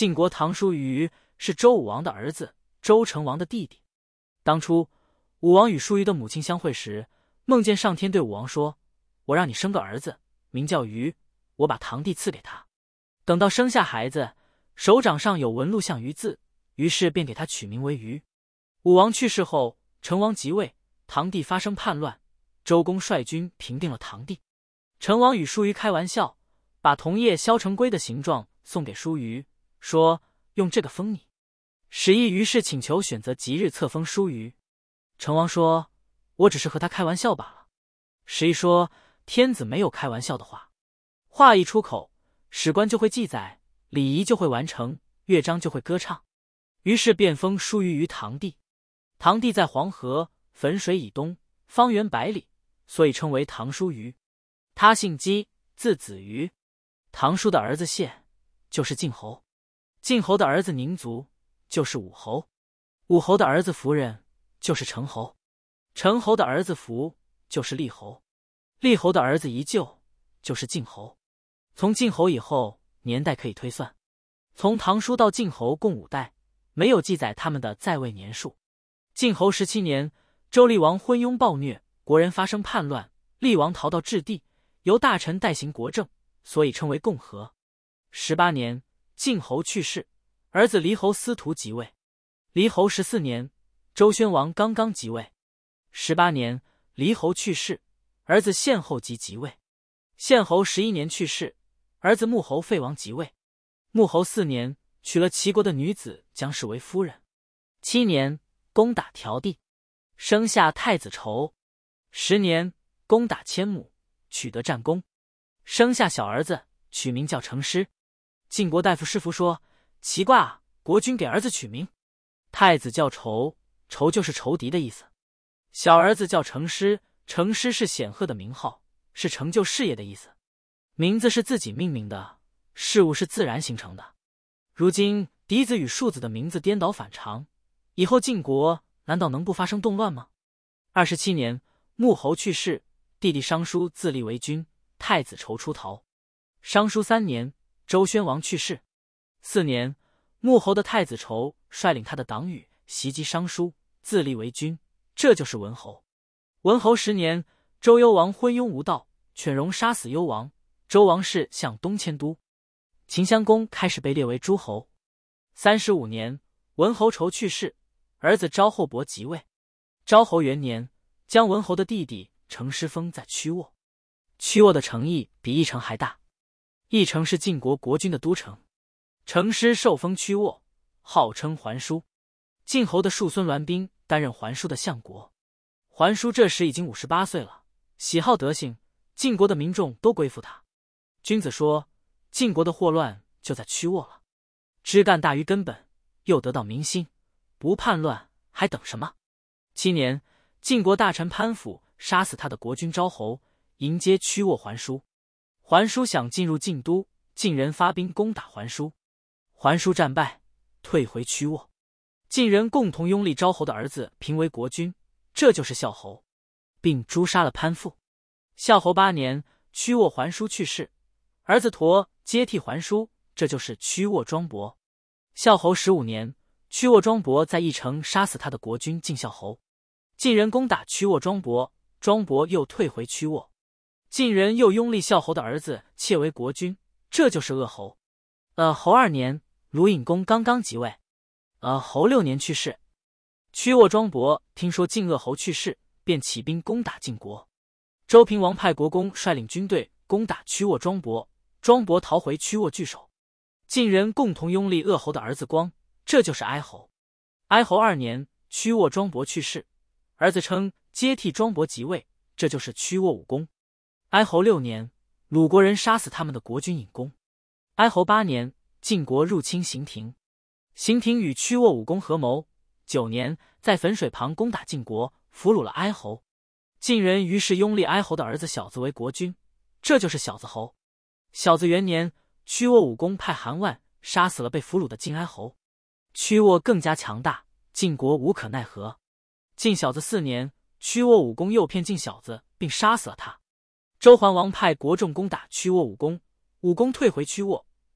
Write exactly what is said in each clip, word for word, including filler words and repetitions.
晋国唐叔虞是周武王的儿子，周成王的弟弟。当初武王与叔虞的母亲相会时，梦见上天对武王说：“我让你生个儿子，名叫虞，我把堂弟赐给他。等到生下孩子，手掌上有纹路像虞字，于是便给他取名为虞。”武王去世后，成王即位，堂弟发生叛乱，周公率军平定了堂弟。成王与叔虞开玩笑，把铜叶削成龟的形状送给叔虞，说用这个封你。史议于是请求选择吉日册封叔虞。成王说：“我只是和他开玩笑罢了。”史议说：“天子没有开玩笑的话，话一出口，史官就会记载，礼仪就会完成，乐章就会歌唱。”于是便封叔虞于堂弟。堂弟在黄河汾水以东，方圆百里，所以称为唐叔虞。他姓姬，字子瑜。唐叔的儿子谢就是晋侯，晋侯的儿子宁族就是武侯，武侯的儿子夫人就是成侯，成侯的儿子服就是厉侯，厉侯的儿子宜臼就是晋侯。从晋侯以后，年代可以推算，从唐叔到晋侯共五代，没有记载他们的在位年数。晋侯十七年，周厉王昏庸暴虐，国人发生叛乱，厉王逃到质地，由大臣代行国政，所以称为共和。十八年，晋侯去世，儿子黎侯司徒即位。黎侯十四年，周宣王刚刚即位。十八年，黎侯去世，儿子献后即即位。献侯十一年去世，儿子穆侯废王即位。穆侯四年，娶了齐国的女子姜氏为夫人。七年，攻打条地，生下太子仇。十年，攻打千亩，取得战功，生下小儿子，取名叫成师。晋国大夫士服说：“奇怪啊，国君给儿子取名，太子叫仇，仇就是仇敌的意思；小儿子叫成师，成师是显赫的名号，是成就事业的意思。名字是自己命名的，事物是自然形成的。如今嫡子与庶子的名字颠倒反常，以后晋国难道能不发生动乱吗？”二十七年，穆侯去世，弟弟商叔自立为君，太子仇出逃。商叔三年，周宣王去世。四年，穆侯的太子仇率领他的党羽袭击商叔，自立为君，这就是文侯。文侯十年，周幽王昏庸无道，犬戎杀死幽王，周王室向东迁都，秦襄公开始被列为诸侯。三十五年，文侯仇去世，儿子昭后伯即位。昭侯元年，将文侯的弟弟成师封在曲沃。曲沃的城邑比翼城还大，翼城是晋国国君的都城。成师受封曲沃，号称桓叔。晋侯的庶孙栾宾担任桓叔的相国。桓叔这时已经五十八岁了，喜好德行，晋国的民众都归附他。君子说，晋国的祸乱就在曲沃了。枝干大于根本，又得到民心，不叛乱还等什么？七年，晋国大臣潘府杀死他的国君昭侯，迎接曲沃桓叔。桓叔想进入晋都，晋人发兵攻打桓叔，桓叔战败，退回曲沃。晋人共同拥立昭侯的儿子评为国君，这就是孝侯，并诛杀了潘父。孝侯八年，曲沃桓叔去世，儿子佗接替桓叔，这就是曲沃庄伯。孝侯十五年，曲沃庄伯在翼城杀死他的国君晋孝侯。晋人攻打曲沃庄伯，庄伯又退回曲沃。晋人又拥立孝侯的儿子窃为国君，这就是鄂侯。呃侯二年，鲁隐公刚刚即位。呃侯六年去世。曲沃庄伯听说晋鄂侯去世，便起兵攻打晋国。周平王派国公率领军队攻打曲沃庄伯，庄伯逃回曲沃据守。晋人共同拥立鄂侯的儿子光，这就是哀侯。哀侯二年，曲沃庄伯去世，儿子称接替庄伯即位，这就是曲沃武公。哀侯六年，鲁国人杀死他们的国君尹公。哀侯八年，晋国入侵邢亭，邢亭与曲沃武公合谋，九年在汾水旁攻打晋国，俘虏了哀侯。晋人于是拥立哀侯的儿子小子为国君，这就是小子侯。小子元年，曲沃武公派韩万杀死了被俘虏的晋哀侯，曲沃更加强大，晋国无可奈何。晋小子四年，曲沃武公诱骗晋小子，并杀死了他。周桓王派国众攻打曲沃武公，武公退回曲沃，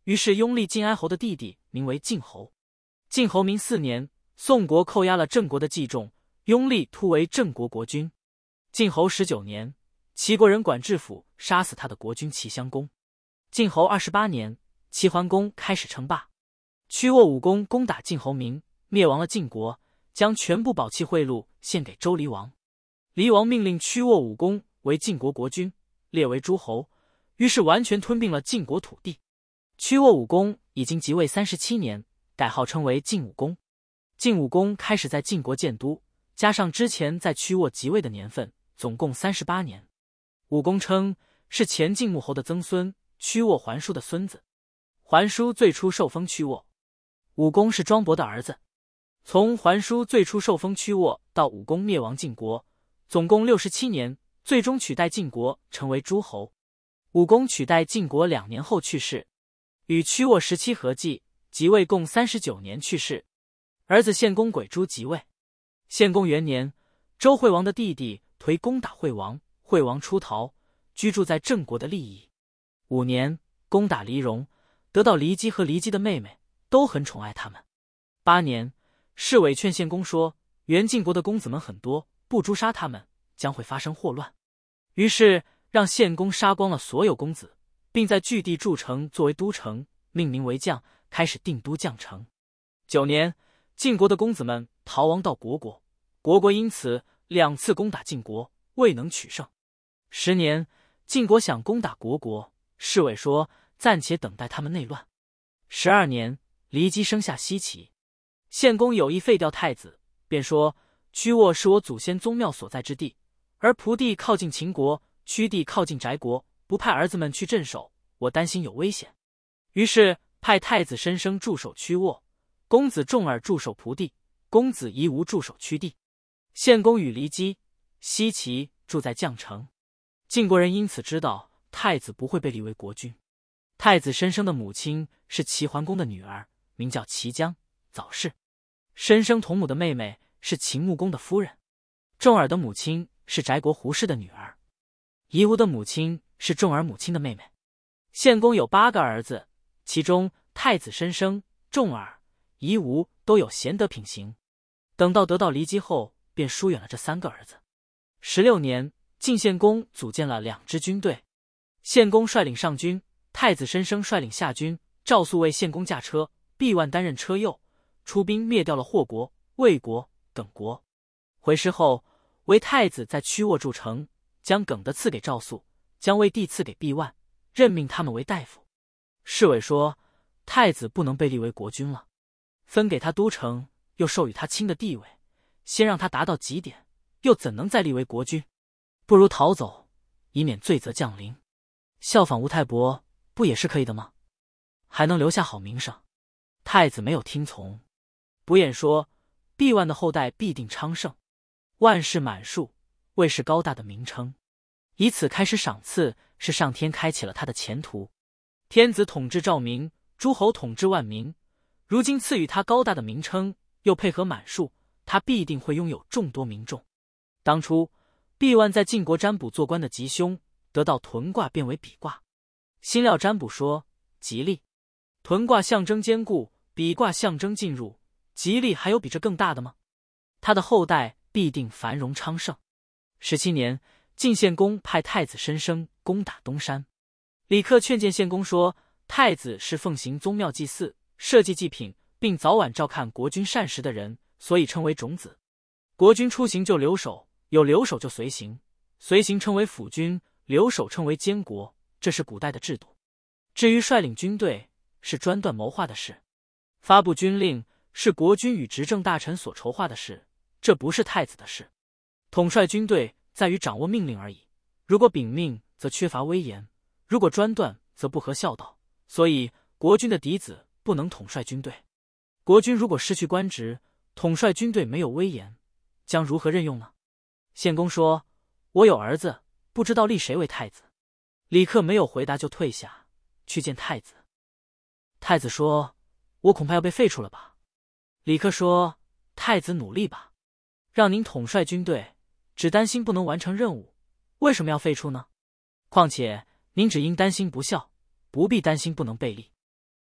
于是拥立晋哀侯的弟弟，名为晋侯。晋侯明四年，宋国扣押了郑国的季仲，拥立突为郑国国君。晋侯十九年，齐国人管制府杀死他的国君齐襄公。晋侯二十八年，齐桓公开始称霸。屈沃武公攻打晋侯明，灭亡了晋国，将全部宝器贿赂献给周黎王。黎王命令屈沃武公为晋国国君，列为诸侯，于是完全吞并了晋国土地。屈沃武公已经即位三十七年，改号称为晋武公。晋武公开始在晋国建都，加上之前在屈沃即位的年份，总共三十八年。武公称是前晋穆侯的曾孙，屈沃桓叔的孙子。桓叔最初受封屈沃，武公是庄伯的儿子。从桓叔最初受封屈沃到武公灭亡晋国，总共六十七年，最终取代晋国成为诸侯。武公取代晋国两年后去世，与屈沃十七合计，即位共三十九年去世。儿子献公鬼珠即位。献公元年，周惠王的弟弟颓攻打惠王，惠王出逃，居住在郑国的利益。五年，攻打黎戎，得到骊姬和骊姬的妹妹，都很宠爱他们。八年，侍卫劝献公说，原晋国的公子们很多，不诛杀他们，将会发生祸乱。于是让献公杀光了所有公子，并在据地筑城作为都城，命名为绛，开始定都绛城。九年，晋国的公子们逃亡到虢国，虢国因此两次攻打晋国，未能取胜。十年，晋国想攻打虢国，侍卫说暂且等待他们内乱。十二年，骊姬生下奚齐。献公有意废掉太子，便说曲沃是我祖先宗庙所在之地，而蒲地靠近秦国，曲地靠近翟国，不派儿子们去镇守，我担心有危险。于是派太子申生驻守曲沃，公子重耳驻守蒲地，公子夷吾驻守曲地。献公与骊姬、奚齐住在绛城。晋国人因此知道太子不会被立为国君。太子申生的母亲是齐桓公的女儿，名叫齐姜，早逝。申生同母的妹妹是秦穆公的夫人。重耳的母亲是翟国胡氏的女儿。夷吾的母亲是重耳母亲的妹妹。献公有八个儿子，其中太子申生、重耳、夷吾都有贤德品行。等到得到骊姬后，便疏远了这三个儿子。十六年，晋献公组建了两支军队，献公率领上军，太子申生率领下军，赵肃为献公驾车，毕万担任车右，出兵灭掉了霍国、魏国、耿国。回师后，为太子在曲沃筑城，将耿的赐给赵肃，将魏地赐给毕万，任命他们为大夫。侍卫说太子不能被立为国君了，分给他都城，又授予他卿的地位，先让他达到极点，又怎能再立为国君？不如逃走，以免罪责降临。效仿吴太伯不也是可以的吗？还能留下好名声。太子没有听从。不言说毕万的后代必定昌盛，万世满数，魏是高大的名称。以此开始赏赐，是上天开启了他的前途。天子统治兆民，诸侯统治万民，如今赐予他高大的名称，又配合满数，他必定会拥有众多民众。当初毕万在晋国占卜做官的吉凶，得到屯卦变为比卦。辛料占卜说吉利，屯卦象征坚固，比卦象征进入，吉利还有比这更大的吗？他的后代必定繁荣昌盛。十七年，晋献公派太子申生攻打东山。李克劝谏献公说，太子是奉行宗庙祭祀，设祭祭品，并早晚照看国君膳食的人，所以称为种子。国君出行就留守，有留守就随行，随行称为辅君，留守称为监国，这是古代的制度。至于率领军队，是专断谋划的事；发布军令，是国君与执政大臣所筹划的事，这不是太子的事。统帅军队在于掌握命令而已，如果秉命，则缺乏威严；如果专断，则不合孝道。所以国君的嫡子不能统帅军队。国君如果失去官职，统帅军队没有威严，将如何任用呢？献公说，我有儿子，不知道立谁为太子。李克没有回答，就退下去见太子。太子说，我恐怕要被废除了吧。李克说，太子努力吧，让您统帅军队，只担心不能完成任务，为什么要废除呢？况且您只应担心不孝，不必担心不能被立。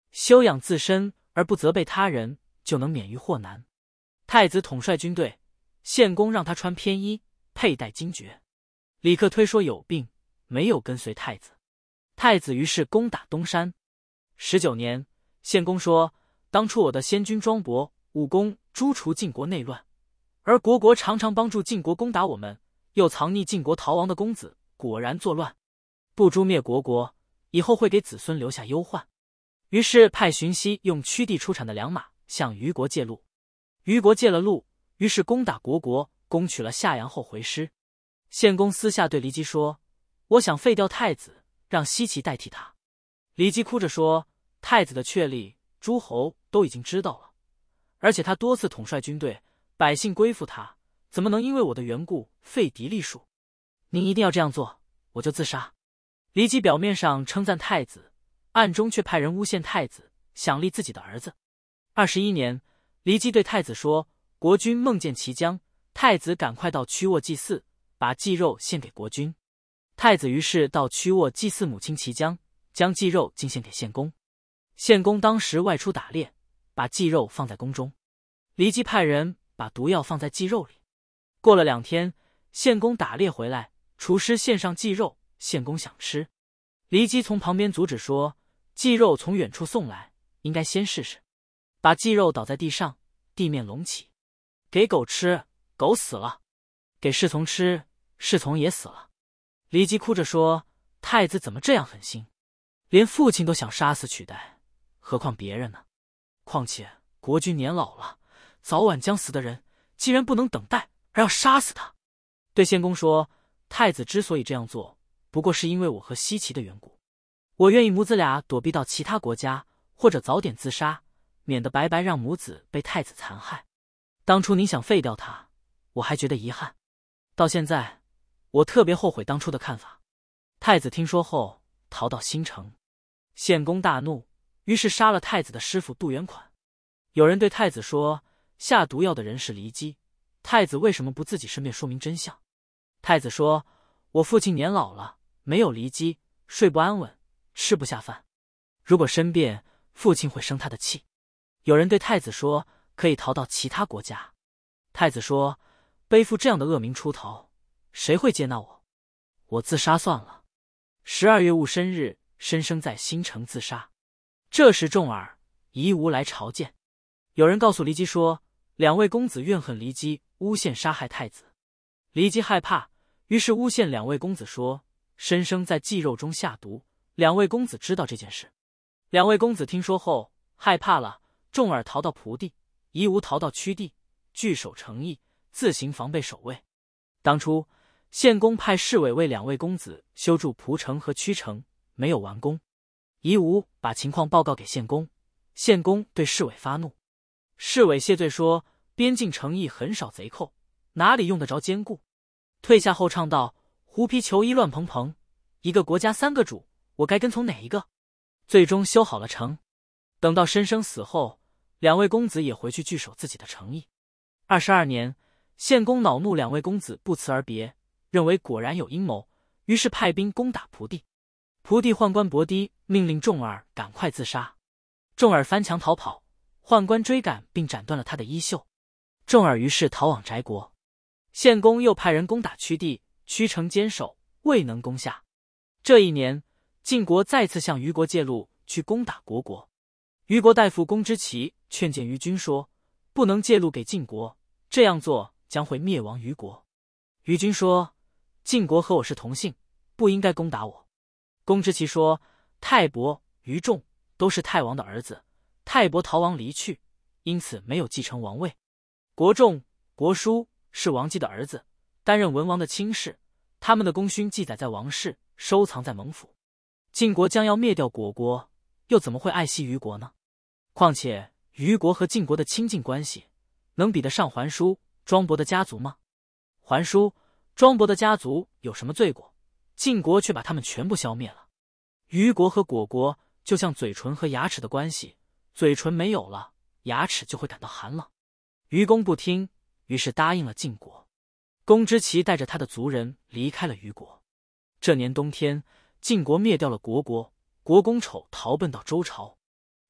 修养自身而不责备他人，就能免于祸难。太子统帅军队，献公让他穿偏衣，佩戴金爵。李克推说有病，没有跟随太子。太子于是攻打东山。十九年，献公说：当初我的先君庄伯、武公诛除晋国内乱，而国国常常帮助晋国攻打我们，又藏匿晋国逃亡的公子，果然作乱。不诛灭国国，以后会给子孙留下忧患。于是派荀息用曲地出产的良马向虞国借路。虞国借了路，于是攻打国国，攻取了夏阳后回师。献公私下对骊姬说：我想废掉太子，让奚齐代替他。骊姬哭着说：太子的确立，诸侯都已经知道了，而且他多次统帅军队，百姓归附他，怎么能因为我的缘故废嫡立庶？您一定要这样做，我就自杀。骊姬表面上称赞太子，暗中却派人诬陷太子，想立自己的儿子。二十一年，骊姬对太子说：国君梦见齐姜，太子赶快到曲沃祭祀，把祭肉献给国君。太子于是到曲沃祭祀母亲齐姜，将祭肉进献给献公。献公当时外出打猎，把祭肉放在宫中。骊姬派人把毒药放在祭肉里。过了两天，献公打猎回来，厨师献上祭肉，献公想吃。骊姬从旁边阻止说：祭肉从远处送来，应该先试试。把祭肉倒在地上，地面隆起。给狗吃，狗死了；给侍从吃，侍从也死了。骊姬哭着说：太子怎么这样狠心，连父亲都想杀死取代，何况别人呢？况且国君年老了，早晚将死的人，既然不能等待，而要杀死他。对献公说：太子之所以这样做，不过是因为我和奚齐的缘故。我愿意母子俩躲避到其他国家，或者早点自杀，免得白白让母子被太子残害。当初您想废掉他，我还觉得遗憾，到现在我特别后悔当初的看法。太子听说后逃到新城。献公大怒，于是杀了太子的师傅杜元款。有人对太子说：下毒药的人是骊姬，太子为什么不自己申辩说明真相？太子说：我父亲年老了，没有骊姬，睡不安稳，吃不下饭，如果申辩，父亲会生他的气。有人对太子说：可以逃到其他国家。太子说：背负这样的恶名出逃，谁会接纳我？我自杀算了。十二月戊申日，申生在新城自杀。这时重耳、夷吾来朝见。有人告诉骊姬说：两位公子怨恨骊姬诬陷杀害太子。骊姬害怕，于是诬陷两位公子说：申生在祭肉中下毒，两位公子知道这件事。两位公子听说后害怕了，重耳逃到蒲地，夷吾逃到曲地，据守城邑，自行防备守卫。当初献公派侍卫为两位公子修筑蒲城和曲城，没有完工。夷吾把情况报告给献公，献公对侍卫发怒。侍卫谢罪说：边境城邑很少贼寇，哪里用得着坚固？退下后唱道：狐皮裘衣乱蓬蓬，一个国家三个主，我该跟从哪一个？最终修好了城。等到申生死后，两位公子也回去据守自己的城邑。二十二年，献公恼怒两位公子不辞而别，认为果然有阴谋，于是派兵攻打蒲地。蒲地宦官伯堤命令重耳赶快自杀。重耳翻墙逃跑，宦官追赶并斩断了他的衣袖。重耳于是逃往翟国。献公又派人攻打曲地，曲城坚守，未能攻下。这一年，晋国再次向虞国借路去攻打国国。虞国大夫公之奇劝谏虞君说：不能借路给晋国，这样做将会灭亡虞国。虞君说：晋国和我是同姓，不应该攻打我。公之奇说：泰伯、虞仲都是太王的儿子，泰伯逃亡离去，因此没有继承王位。国仲、国叔是王姬的儿子，担任文王的亲事，他们的功勋记载在王室，收藏在蒙府。晋国将要灭掉国国，又怎么会爱惜虞国呢？况且虞国和晋国的亲近关系，能比得上桓叔、庄伯的家族吗？桓叔、庄伯的家族有什么罪过？晋国却把他们全部消灭了。虞国和虢国就像嘴唇和牙齿的关系，嘴唇没有了，牙齿就会感到寒冷。虞公不听，于是答应了晋国。公之奇带着他的族人离开了虞国。这年冬天，晋国灭掉了虢国，国公丑逃奔到周朝。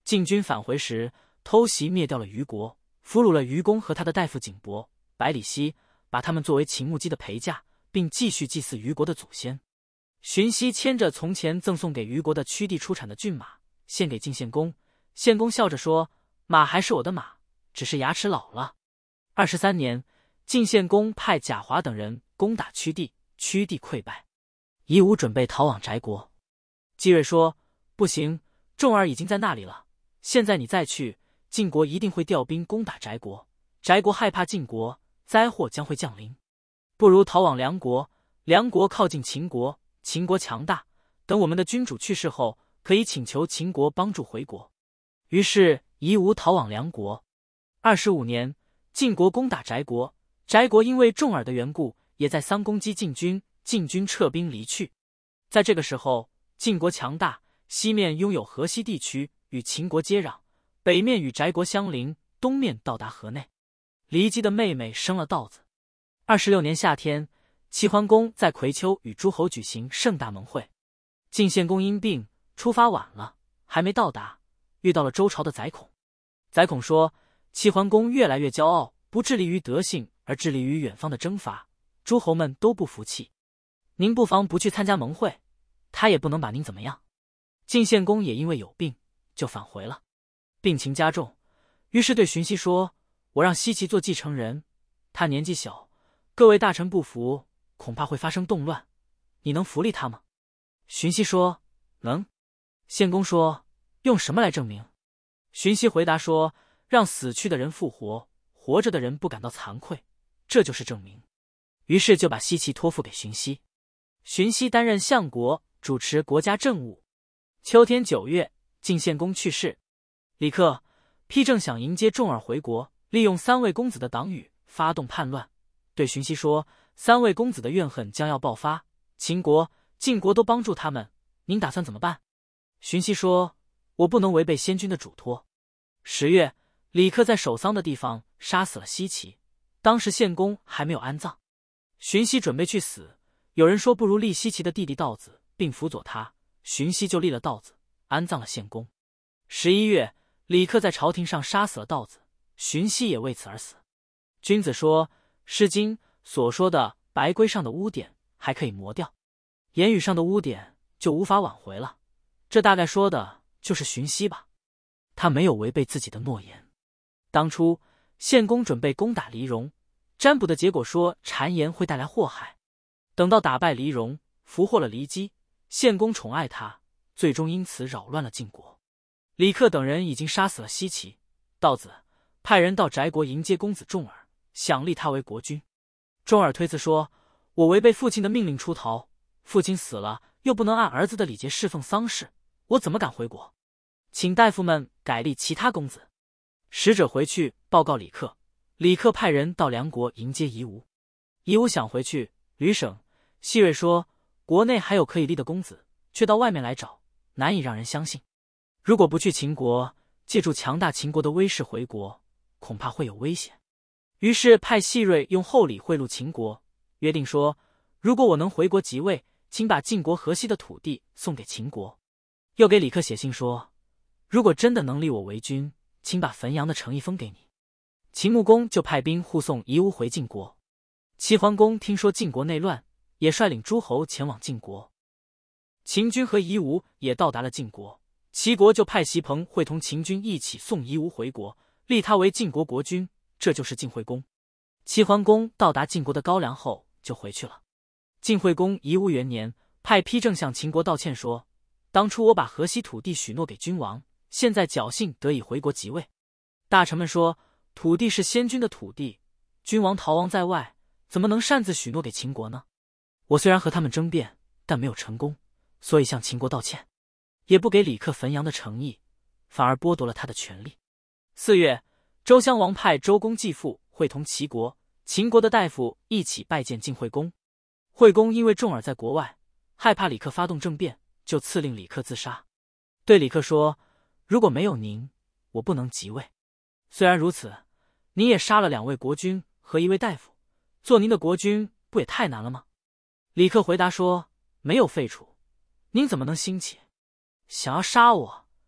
晋军返回时，偷袭灭掉了虞国，俘虏了虞公和他的大夫景伯、百里奚，把他们作为秦穆姬的陪嫁，并继续祭祀虞国的祖先。荀息牵着从前赠送给虞国的屈地出产的骏马，献给晋献公。献公笑着说：“马还是我的马，只是牙齿老了。”二十三年，晋献公派贾华等人攻打屈地，屈地溃败。夷吾准备逃往翟国。姬瑞说：“不行，重耳已经在那里了，现在你再去，晋国一定会调兵攻打翟国，翟国害怕晋国，灾祸将会降临。不如逃往梁国，梁国靠近秦国，秦国强大，等我们的君主去世后，可以请求秦国帮助回国。”于是夷吾逃往梁国。二十五年，晋国攻打翟国，翟国因为重耳的缘故，也在桑攻击晋军，晋军撤兵离去。在这个时候，晋国强大，西面拥有河西地区，与秦国接壤，北面与翟国相邻，东面到达河内。骊姬的妹妹生了道子。二十六年夏天，齐桓公在葵丘与诸侯举行盛大盟会。晋献公因病出发晚了，还没到达，遇到了周朝的宰孔。宰孔说：“齐桓公越来越骄傲，不致力于德性，而致力于远方的征伐，诸侯们都不服气。您不妨不去参加盟会，他也不能把您怎么样。”晋献公也因为有病，就返回了。病情加重，于是对荀息说：“我让奚齐做继承人，他年纪小，各位大臣不服，恐怕会发生动乱，你能扶立他吗？”荀息说：“能。”献公说：“用什么来证明？”荀息回答说：“让死去的人复活，活着的人不感到惭愧，这就是证明。”于是就把奚齐托付给荀息。荀息担任相国，主持国家政务。秋天九月，晋献公去世。李克、丕正想迎接重耳回国，利用三位公子的党羽发动叛乱，对荀息说：“三位公子的怨恨将要爆发，秦国、晋国都帮助他们，您打算怎么办？”荀息说：“我不能违背先君的嘱托。”十月，李克在守丧的地方杀死了奚齐，当时献公还没有安葬。荀息准备去死，有人说不如立奚齐的弟弟道子，并辅佐他，荀息就立了道子，安葬了献公。十一月，李克在朝廷上杀死了道子，荀息也为此而死。君子说，《诗经》所说的白圭上的污点还可以磨掉，言语上的污点就无法挽回了。这大概说的就是荀息吧，他没有违背自己的诺言。当初献公准备攻打黎戎，占卜的结果说谗言会带来祸害。等到打败黎戎，俘获了骊姬，献公宠爱他，最终因此扰乱了晋国。李克等人已经杀死了奚齐、道子，派人到翟国迎接公子重耳，想立他为国君。重耳推辞说：“我违背父亲的命令出逃，父亲死了又不能按儿子的礼节侍奉丧事，我怎么敢回国？请大夫们改立其他公子。”使者回去报告李克，李克派人到梁国迎接夷吾。夷吾想回去，吕省、西瑞说国内还有可以立的公子，却到外面来找，难以让人相信。如果不去秦国，借助强大秦国的威势回国，恐怕会有危险。于是派西瑞用厚礼贿赂秦国，约定说，如果我能回国即位，请把晋国河西的土地送给秦国。又给李克写信说，如果真的能立我为君，请把汾阳的城邑封给你。秦穆公就派兵护送夷吾回晋国。齐桓公听说晋国内乱，也率领诸侯前往晋国。秦军和夷吾也到达了晋国，齐国就派席鹏会同秦军一起送夷吾回国，立他为晋国国君，这就是晋惠公。齐桓公到达晋国的高梁后就回去了。晋惠公夷吾元年，派丕正向秦国道歉说，当初我把河西土地许诺给君王，现在侥幸得以回国即位。大臣们说，土地是先君的土地，君王逃亡在外，怎么能擅自许诺给秦国呢？我虽然和他们争辩，但没有成功，所以向秦国道歉，也不给李克汾阳的诚意，反而剥夺了他的权利。四月，周襄王派周公继父会同齐国、秦国的大夫一起拜见晋惠公。惠公因为重耳在国外，害怕李克发动政变，就赐令李克自杀。对李克说，如果没有您，我不能即位。虽然如此，您也杀了两位国君和一位大夫，做您的国君不也太难了吗？李克回答说，没有废除，您怎么能兴起？想要杀我，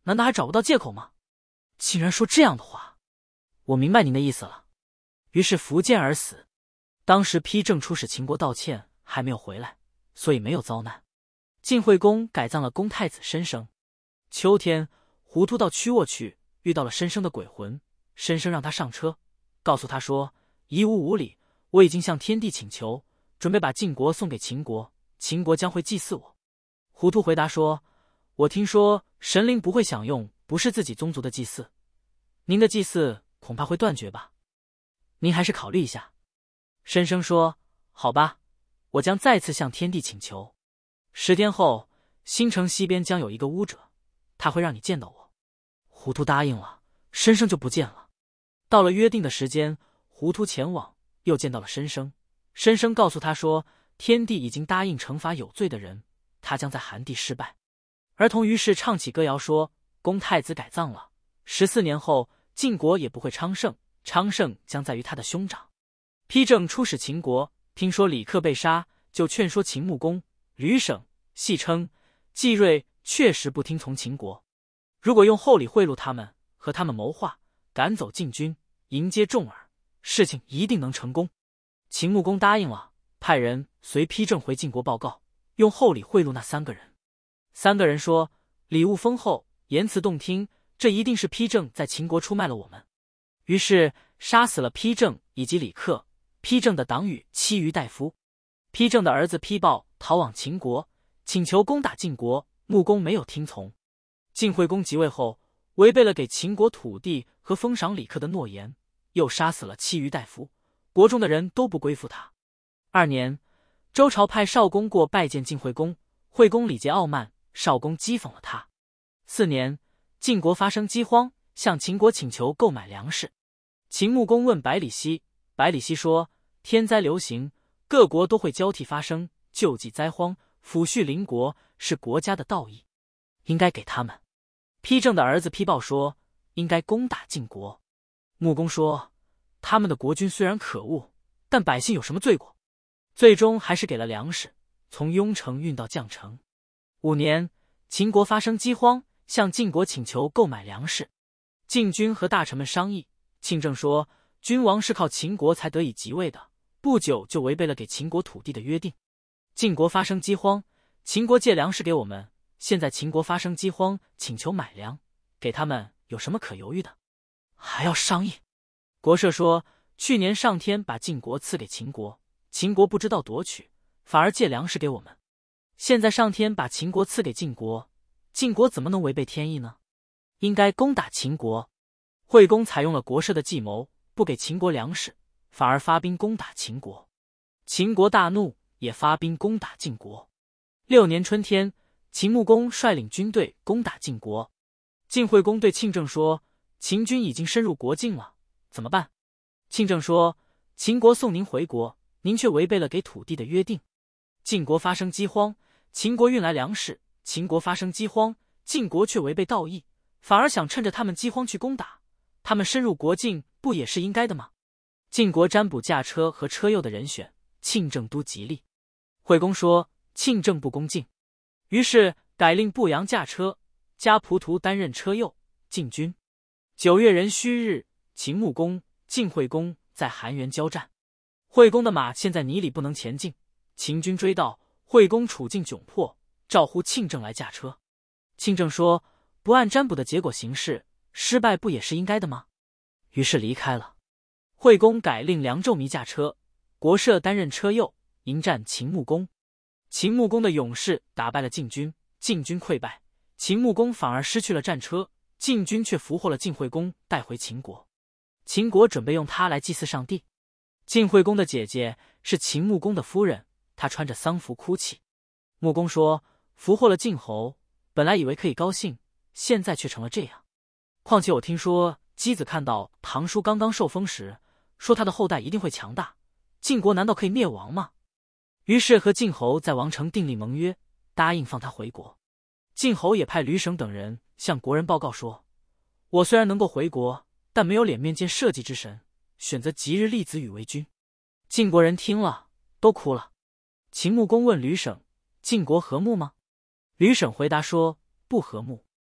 难道还找不到借口吗？竟然说这样的话！我明白您的意思了。于是伏剑而死。当时丕正出使秦国道歉，还没有回来，所以没有遭难。晋惠公改葬了公太子申生。秋天，糊涂到曲沃去，遇到了申生的鬼魂。申生让他上车，告诉他说：“夷吾无礼，我已经向天帝请求，准备把晋国送给秦国，秦国将会祭祀我。”糊涂回答说：“我听说神灵不会享用不是自己宗族的祭祀，您的祭祀恐怕会断绝吧？您还是考虑一下。”申生说：“好吧，我将再次向天帝请求。十天后，新城西边将有一个巫者，他会让你见到我。”糊涂答应了，申生就不见了。到了约定的时间，糊涂前往，又见到了申生。申生告诉他说，天帝已经答应惩罚有罪的人，他将在寒地失败。儿童于是唱起歌谣说：“公太子改葬了，十四年后晋国也不会昌盛，昌盛将在于他的兄长。”丕正出使秦国，听说李克被杀，就劝说秦穆公、吕省，戏称季瑞确实不听从秦国，如果用厚礼贿赂他们，和他们谋划，赶走晋军，迎接重耳，事情一定能成功。秦穆公答应了，派人随丕正回晋国报告，用厚礼贿赂那三个人。三个人说：“礼物丰厚，言辞动听，这一定是丕正在秦国出卖了我们。”于是杀死了丕正以及李克。丕正的党羽戚于大夫。丕正的儿子丕豹逃往秦国，请求攻打晋国，穆公没有听从。晋惠公即位后，违背了给秦国土地和封赏李克的诺言，又杀死了戚于大夫，国中的人都不归附他。二年，周朝派少公过拜见晋惠公，惠公礼节傲慢，少公讥讽了他。四年，晋国发生饥荒，向秦国请求购买粮食。秦穆公问百里奚，百里奚说：“天灾流行，各国都会交替发生，救济灾荒，抚恤邻国，是国家的道义，应该给他们。”丕正的儿子丕豹说：“应该攻打晋国。”穆公说：“他们的国君虽然可恶，但百姓有什么罪过？”最终还是给了粮食，从雍城运到绛城。五年，秦国发生饥荒，向晋国请求购买粮食。晋军和大臣们商议，庆正说：“君王是靠秦国才得以即位的，不久就违背了给秦国土地的约定。晋国发生饥荒，秦国借粮食给我们，现在秦国发生饥荒，请求买粮，给他们有什么可犹豫的？还要商议？”国社说：“去年上天把晋国赐给秦国，秦国不知道夺取，反而借粮食给我们。现在上天把秦国赐给晋国，晋国怎么能违背天意呢？应该攻打秦国。”惠公采用了国社的计谋，不给秦国粮食，反而发兵攻打秦国。秦国大怒，也发兵攻打晋国。六年春天，秦穆公率领军队攻打晋国。晋惠公对庆正说：“秦军已经深入国境了，怎么办？”庆正说：“秦国送您回国，您却违背了给土地的约定。晋国发生饥荒，秦国运来粮食，秦国发生饥荒，晋国却违背道义，反而想趁着他们饥荒去攻打。他们深入国境，不也是应该的吗？”晋国占卜驾车和车右的人选，庆正都吉利。惠公说：“庆正不恭敬。”于是改令步阳驾车，加仆徒担任车右，进军。九月壬戌日，秦穆公、晋惠公在韩原交战。惠公的马陷在泥里不能前进，秦军追到，惠公处境窘迫，召呼庆正来驾车。庆正说：“不按占卜的结果行事，失败不也是应该的吗？”于是离开了。惠公改令梁仲弥驾车，国社担任车右，迎战秦穆公。秦穆公的勇士打败了晋军，晋军溃败，秦穆公反而失去了战车，晋军却俘获了晋惠公，带回秦国。秦国准备用他来祭祀上帝。晋惠公的姐姐是秦穆公的夫人，她穿着丧服哭泣。穆公说：“俘获了晋侯，本来以为可以高兴，现在却成了这样。况且我听说箕子看到唐叔刚刚受封时，说他的后代一定会强大，晋国难道可以灭亡吗？”于是和晋侯在王城订立盟约，答应放他回国。晋侯也派吕省等人向国人报告说：“我虽然能够回国，但没有脸面见社稷之神，选择吉日立子羽为君。”晋国人听了都哭了。秦穆公问吕省：“晋国和睦吗？”吕省回答说：“不和睦。”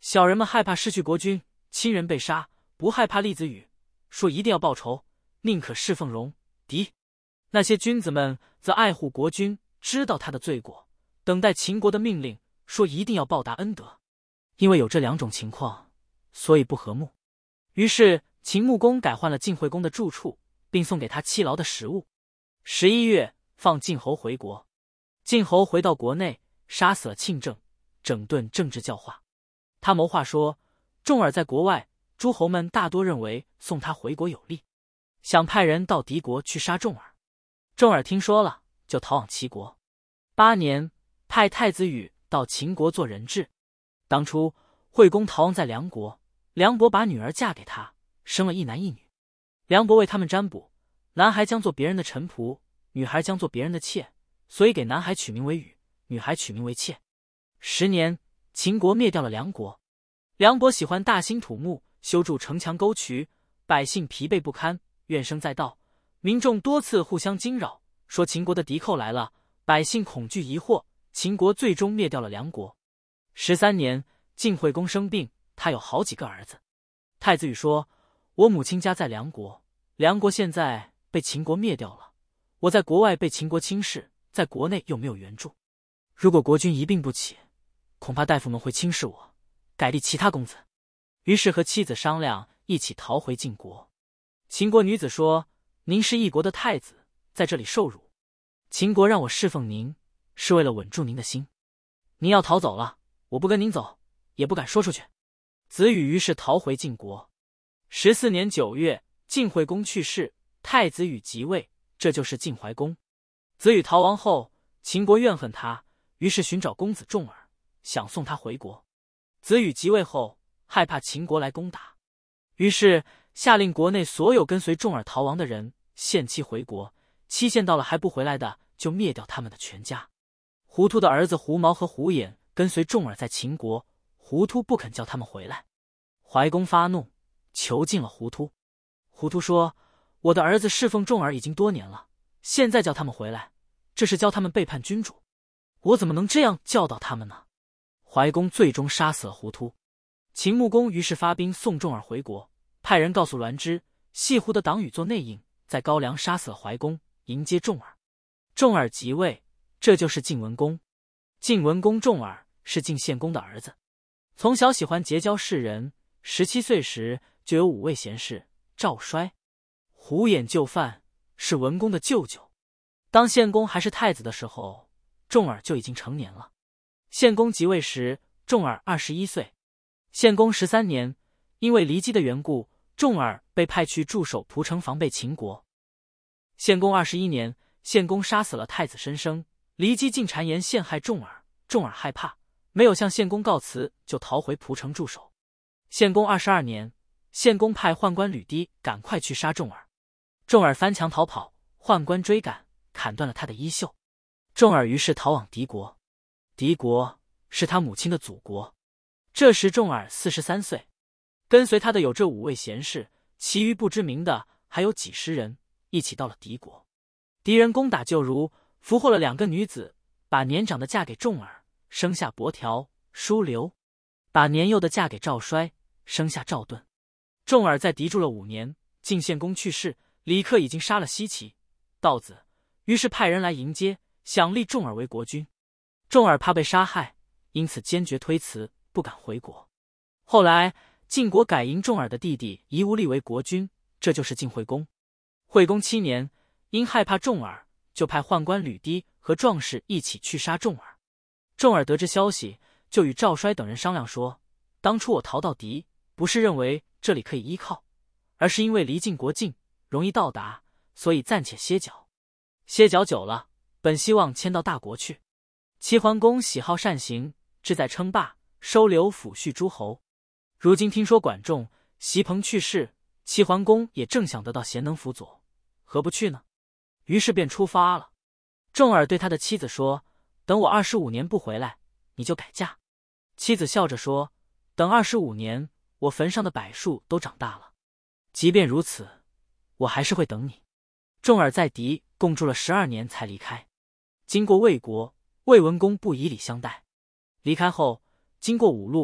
小人们害怕失去国君，亲人被杀，不害怕厉子羽，说一定要报仇，宁可侍奉戎狄。那些君子们则爱护国君，知道他的罪过，等待秦国的命令，说一定要报答恩德。因为有这两种情况，所以不和睦。于是秦穆公改换了晋惠公的住处，并送给他期劳的食物。十一月，放晋侯回国。晋侯回到国内，杀死了庆政，整顿政治教化。他谋划说，重耳在国外，诸侯们大多认为送他回国有利，想派人到敌国去杀重耳。重耳听说了，就逃往齐国。八年，派太子羽到秦国做人质。当初惠公逃亡在梁国，梁伯把女儿嫁给他，生了一男一女。梁伯为他们占卜，男孩将做别人的臣仆，女孩将做别人的妾，所以给男孩取名为羽，女孩取名为妾。十年，秦国灭掉了梁国。梁伯喜欢大兴土木，修筑城墙沟渠，百姓疲惫不堪，怨声载道。民众多次互相惊扰，说秦国的敌寇来了，百姓恐惧疑惑，秦国最终灭掉了梁国。十三年，晋惠公生病，他有好几个儿子。太子羽说，我母亲家在梁国，梁国现在被秦国灭掉了，我在国外被秦国轻视，在国内又没有援助，如果国君一病不起，恐怕大夫们会轻视我，改立其他公子。于是和妻子商量，一起逃回晋国。秦国女子说，您是一国的太子，在这里受辱，秦国让我侍奉您，是为了稳住您的心。您要逃走了，我不跟您走，也不敢说出去。子羽于是逃回晋国。十四年九月，晋惠公去世，太子羽即位，这就是晋怀公。子羽逃亡后，秦国怨恨他，于是寻找公子重耳，想送他回国。子羽即位后，害怕秦国来攻打，于是下令国内所有跟随重耳逃亡的人限期回国，期限到了还不回来的，就灭掉他们的全家。胡突的儿子胡毛和胡衍跟随重耳在秦国，胡突不肯叫他们回来。怀公发怒，囚禁了胡突。胡突说，我的儿子侍奉重耳已经多年了，现在叫他们回来，这是教他们背叛君主，我怎么能这样教导他们呢？怀公最终杀死了胡突。秦穆公于是发兵送重耳回国，派人告诉栾枝，西湖的党羽做内应，在高梁杀死了怀公，迎接重耳。重耳即位，这就是晋文公。晋文公重耳是晋献公的儿子，从小喜欢结交士人，十七岁时就有五位贤士：赵衰、胡衍就范，是文公的舅舅。当献公还是太子的时候，重耳就已经成年了。献公即位时，重耳二十一岁。献公十三年，因为骊姬的缘故，重耳被派去驻守蒲城防备秦国。献公二十一年，献公杀死了太子申生，骊姬竟谗言陷害重耳，重耳害怕，没有向献公告辞，就逃回蒲城驻守。献公二十二年，献公派宦官吕低赶快去杀重耳，重耳翻墙逃跑，宦官追赶，砍断了他的衣袖。重耳于是逃往敌国，敌国是他母亲的祖国。这时重耳四十三岁，跟随他的有这五位贤士，其余不知名的还有几十人，一起到了敌国。敌人攻打旧如，俘获了两个女子，把年长的嫁给重耳，生下伯条、叔留；把年幼的嫁给赵衰，生下赵盾。重耳在敌住了五年，晋献公去世，李克已经杀了西岐、道子，于是派人来迎接，想立重耳为国君。重耳怕被杀害，因此坚决推辞，不敢回国。后来晋国改迎重耳的弟弟夷吾立为国君，这就是晋惠公。惠公七年，因害怕重耳，就派宦官吕低和壮士一起去杀重耳。重耳得知消息，就与赵衰等人商量说，当初我逃到敌，不是认为这里可以依靠，而是因为离晋国近，容易到达，所以暂且歇脚。歇脚久了，本希望迁到大国去。齐桓公喜好善行，志在称霸，收留抚恤诸侯。如今听说管仲、席鹏去世，齐桓公也正想得到贤能辅佐，何不去呢？于是便出发了。重耳对他的妻子说，等我二十五年不回来，你就改嫁。妻子笑着说，等二十五年，我坟上的柏树都长大了，即便如此，我还是会等你。重耳在敌共住了十二年才离开。经过魏国，魏文公不以礼相待。离开后，经过五路，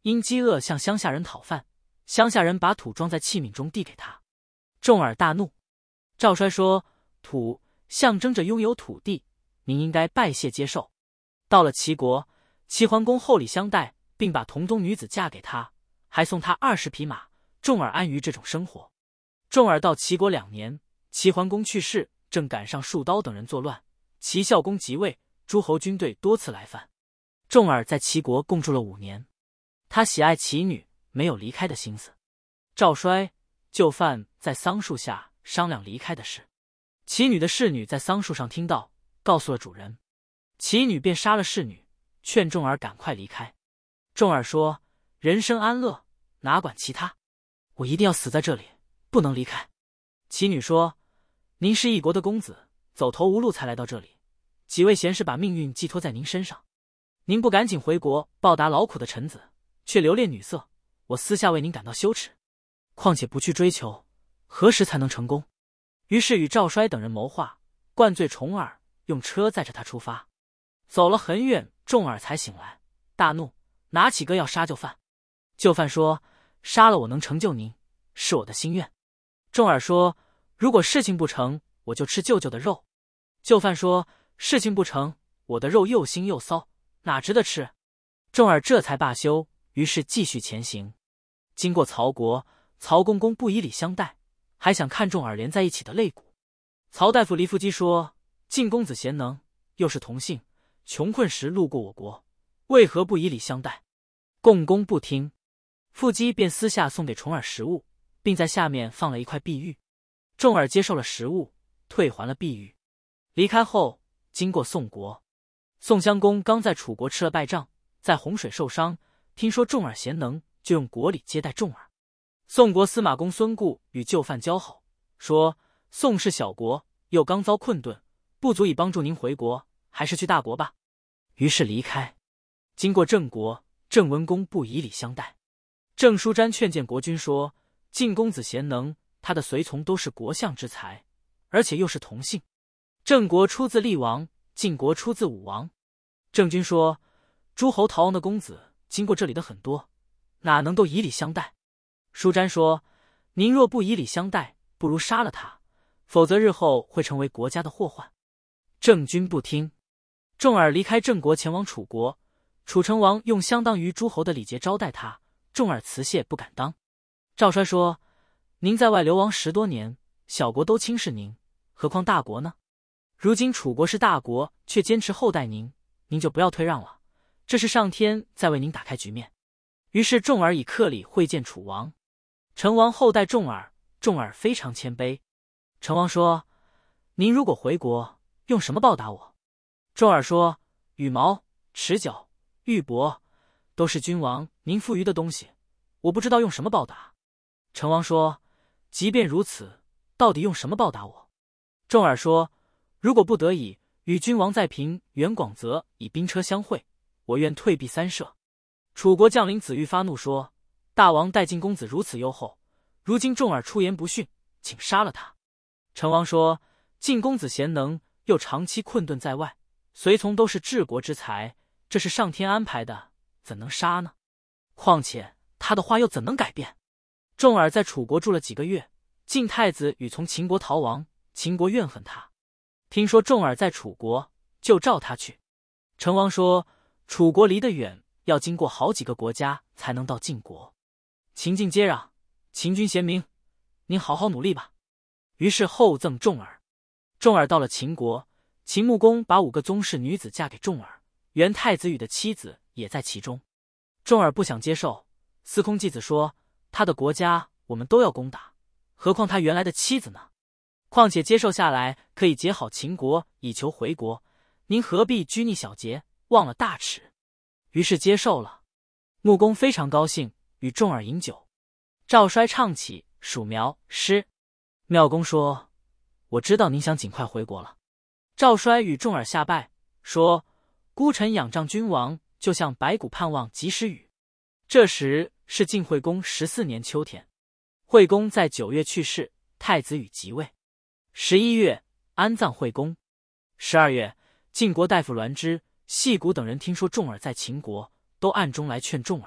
因饥饿向乡下人讨饭，乡下人把土装在器皿中递给他。重耳大怒。赵衰说：“土象征着拥有土地，您应该拜谢接受。”到了齐国，齐桓公厚礼相待，并把同宗女子嫁给他，还送他二十匹马。重耳安于这种生活。重耳到齐国两年，齐桓公去世，正赶上树刀等人作乱，齐孝公即位，诸侯军队多次来犯。重耳在齐国共住了五年，他喜爱齐女，没有离开的心思。赵衰、就范在桑树下商量离开的事。齐女的侍女在桑树上听到，告诉了主人。齐女便杀了侍女，劝重耳赶快离开。重耳说：“人生安乐，哪管其他？我一定要死在这里，不能离开。”齐女说：“您是一国的公子，走投无路才来到这里，几位贤士把命运寄托在您身上，您不赶紧回国报答劳苦的臣子，却留恋女色，我私下为您感到羞耻。况且不去追求，何时才能成功？”于是与赵衰等人谋划，灌醉重耳，用车载着他出发。走了很远，重耳才醒来，大怒，拿起戈要杀就范。就范说：“杀了我能成就您，是我的心愿。”重耳说：“如果事情不成，我就吃舅舅的肉。”就范说：“事情不成，我的肉又腥又骚，哪值得吃？”重耳这才罢休，于是继续前行。经过曹国，曹公公不以礼相待，还想看重耳连在一起的肋骨。曹大夫黎夫基说：“晋公子贤能，又是同姓，穷困时路过我国，为何不以礼相待？”共工不听，傅基便私下送给重耳食物，并在下面放了一块碧玉。重耳接受了食物，退还了碧玉。离开后，经过宋国，宋襄公刚在楚国吃了败仗，在洪水受伤，听说重耳贤能，就用国礼接待重耳。宋国司马公孙固与就范交好，说：“宋是小国，又刚遭困顿，不足以帮助您回国，还是去大国吧。”于是离开。经过郑国，郑文公不以礼相待。郑叔瞻劝谏国君说：“晋公子贤能，他的随从都是国相之才，而且又是同姓。郑国出自厉王，晋国出自武王。”郑君说：“诸侯逃亡的公子经过这里的很多，哪能够以礼相待？”叔瞻说：“您若不以礼相待，不如杀了他，否则日后会成为国家的祸患。”郑君不听。重耳离开郑国前往楚国，楚成王用相当于诸侯的礼节招待他，重耳辞谢不敢当。赵衰说：“您在外流亡十多年，小国都轻视您，何况大国呢？如今楚国是大国，却坚持厚待您，您就不要退让了，这是上天在为您打开局面。”于是重耳以客礼会见楚王。成王厚待重耳，重耳非常谦卑。成王说：“您如果回国，用什么报答我？”重耳说：“羽毛、尺角、玉帛，都是君王您赋予的东西，我不知道用什么报答。”成王说：“即便如此，到底用什么报答我？”重耳说：“如果不得已，与君王在平原广泽以兵车相会，我愿退避三舍。”楚国将领子玉发怒说：“大王待晋公子如此优厚，如今重耳出言不逊，请杀了他。”成王说：“晋公子贤能，又长期困顿在外，随从都是治国之才，这是上天安排的，怎能杀呢？况且他的话又怎能改变？”重耳在楚国住了几个月，晋太子与从秦国逃亡，秦国怨恨他，听说重耳在楚国，就召他去。成王说：“楚国离得远，要经过好几个国家才能到晋国，秦晋接壤，秦军贤明，您好好努力吧。”于是厚赠重耳。重耳到了秦国，秦穆公把五个宗室女子嫁给重耳，原太子羽的妻子也在其中。重耳不想接受，司空季子说：“他的国家我们都要攻打，何况他原来的妻子呢？况且接受下来可以结好秦国，以求回国，您何必拘泥小节，忘了大耻？”于是接受了。穆公非常高兴，与重耳饮酒。赵衰唱起黍苗诗。妙公说：“我知道您想尽快回国了。”赵衰与重耳下拜，说：“孤臣仰仗君王，就像白骨盼望及时雨。”这时是晋惠公十四年秋天，惠公在九月去世，太子羽即位。十一月安葬惠公。十二月，晋国大夫栾枝、细谷等人听说重耳在秦国，都暗中来劝重耳，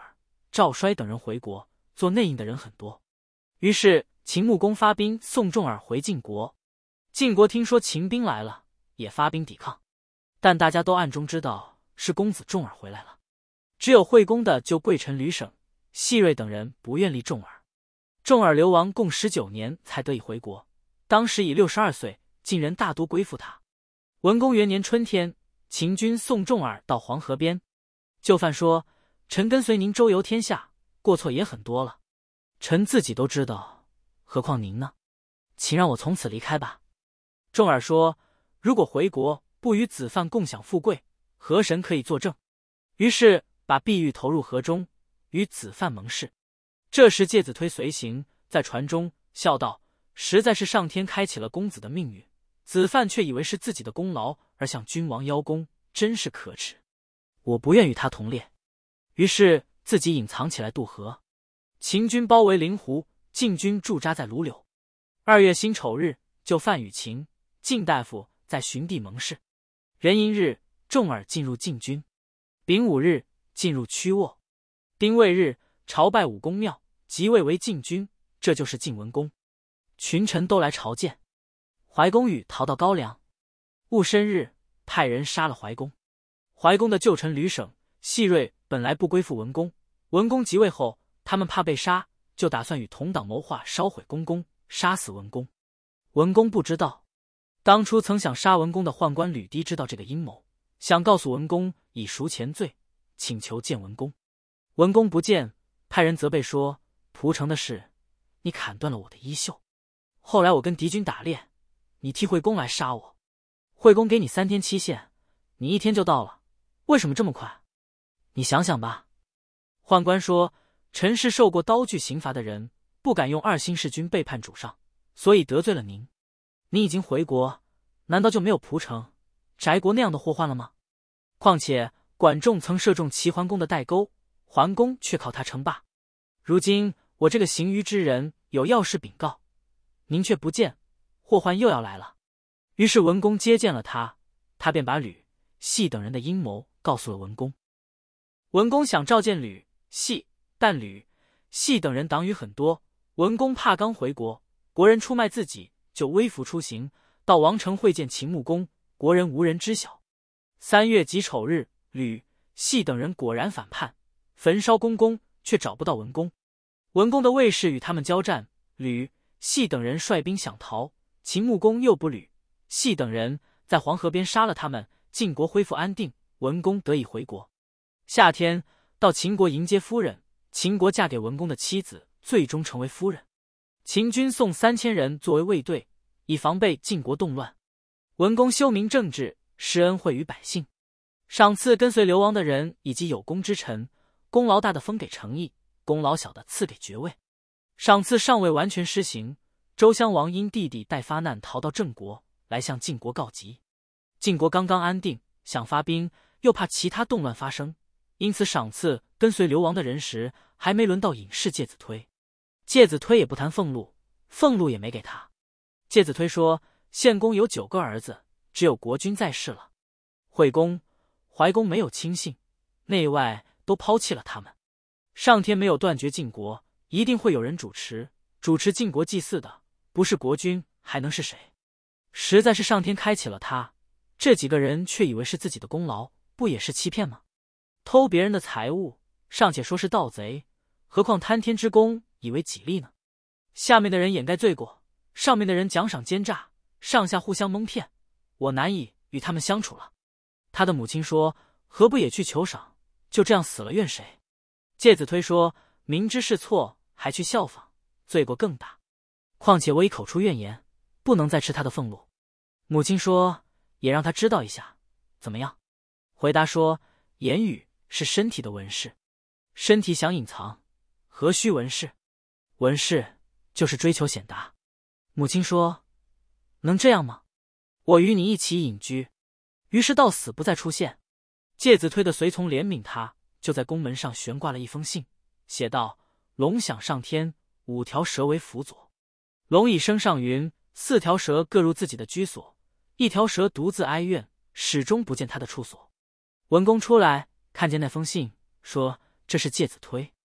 赵衰等人回国，做内应的人很多。于是秦穆公发兵送重耳回晋国。晋国听说秦兵来了，也发兵抵抗，但大家都暗中知道是公子重耳回来了。只有惠公的旧贵臣吕省、细锐等人不愿立重耳。重耳流亡共十九年才得以回国，当时已六十二岁，晋人大多归附他。文公元年春天，秦军送重耳到黄河边。就范说：“臣跟随您周游天下，过错也很多了，臣自己都知道，何况您呢？请让我从此离开吧。”重耳说：“如果回国不与子范共享富贵，何神可以作证？”于是把碧玉投入河中，与子范盟誓。这时介子推随行，在船中笑道：“实在是上天开启了公子的命运，子范却以为是自己的功劳而向君王邀功，真是可耻。我不愿与他同列。”于是自己隐藏起来渡河。秦军包围灵湖，晋军驻扎在卢柳。二月辛丑日，就范与秦、晋大夫在寻地盟誓。壬寅日，重耳进入晋军。丙午日，进入曲沃。丁未日，朝拜武公庙，即位为晋君，这就是晋文公。群臣都来朝见。怀公与逃到高梁。戊申日，派人杀了怀公。怀公的旧臣吕省、细锐本来不归附文公，文公即位后，他们怕被杀，就打算与同党谋划烧毁公宫，杀死文公。文公不知道。当初曾想杀文公的宦官吕低知道这个阴谋，想告诉文公以赎前罪，请求见文公。文公不见，派人责备说：“蒲城的事，你砍断了我的衣袖。后来我跟敌军打猎，你替惠公来杀我。惠公给你三天期限，你一天就到了，为什么这么快？你想想吧。”宦官说：“臣是受过刀具刑罚的人，不敢用二星弑君背叛主上，所以得罪了您。你已经回国，难道就没有蒲城、翟国那样的祸患了吗？况且管仲曾射中齐桓公的带钩，桓公却靠他称霸。如今我这个行于之人有要事禀告，您却不见，祸患又要来了。”于是文公接见了他，他便把吕、细等人的阴谋告诉了文公。文公想召见吕、细，但吕、细等人党羽很多，文公怕刚回国，国人出卖自己，就微服出行，到王城会见秦穆公，国人无人知晓。三月己丑日，吕、细等人果然反叛，焚烧公宫，却找不到文公。文公的卫士与他们交战，吕、细等人率兵想逃，秦穆公又不吕、细等人，在黄河边杀了他们，晋国恢复安定，文公得以回国。夏天到秦国迎接夫人，秦国嫁给文公的妻子，最终成为夫人。秦军送三千人作为卫队，以防备晋国动乱。文公修明政治，施恩惠于百姓，赏赐跟随流亡的人以及有功之臣，功劳大的封给城邑，功劳小的赐给爵位。赏赐尚未完全施行，周襄王因弟弟待发难逃到郑国，来向晋国告急。晋国刚刚安定，想发兵，又怕其他动乱发生，因此赏赐跟随流亡的人时，还没轮到隐士介子推。介子推也不谈俸禄，俸禄也没给他。介子推说：“献公有九个儿子，只有国君在世了。惠公、怀公没有亲信，内外都抛弃了他们。上天没有断绝晋国，一定会有人主持，主持晋国祭祀的，不是国君还能是谁？实在是上天开启了他，这几个人却以为是自己的功劳，不也是欺骗吗？偷别人的财物，尚且说是盗贼，何况贪天之功，以为己利呢？下面的人掩盖罪过，上面的人奖赏奸诈，上下互相蒙骗，我难以与他们相处了。”他的母亲说：“何不也去求赏？就这样死了怨谁？”介子推说：“明知是错，还去效仿，罪过更大。况且我已口出怨言，不能再吃他的俸禄。”母亲说：“也让他知道一下，怎么样？”回答说：“言语是身体的纹饰，身体想隐藏，何须纹饰？纹饰就是追求显达。”母亲说：“能这样吗？我与你一起隐居。”于是到死不再出现。介子推的随从怜悯他，就在宫门上悬挂了一封信，写道：“龙享上天，五条蛇为辅佐。龙已升上云，四条蛇各入自己的居所，一条蛇独自哀怨，始终不见他的处所。”文公出来看见那封信，说：“这是介子推。”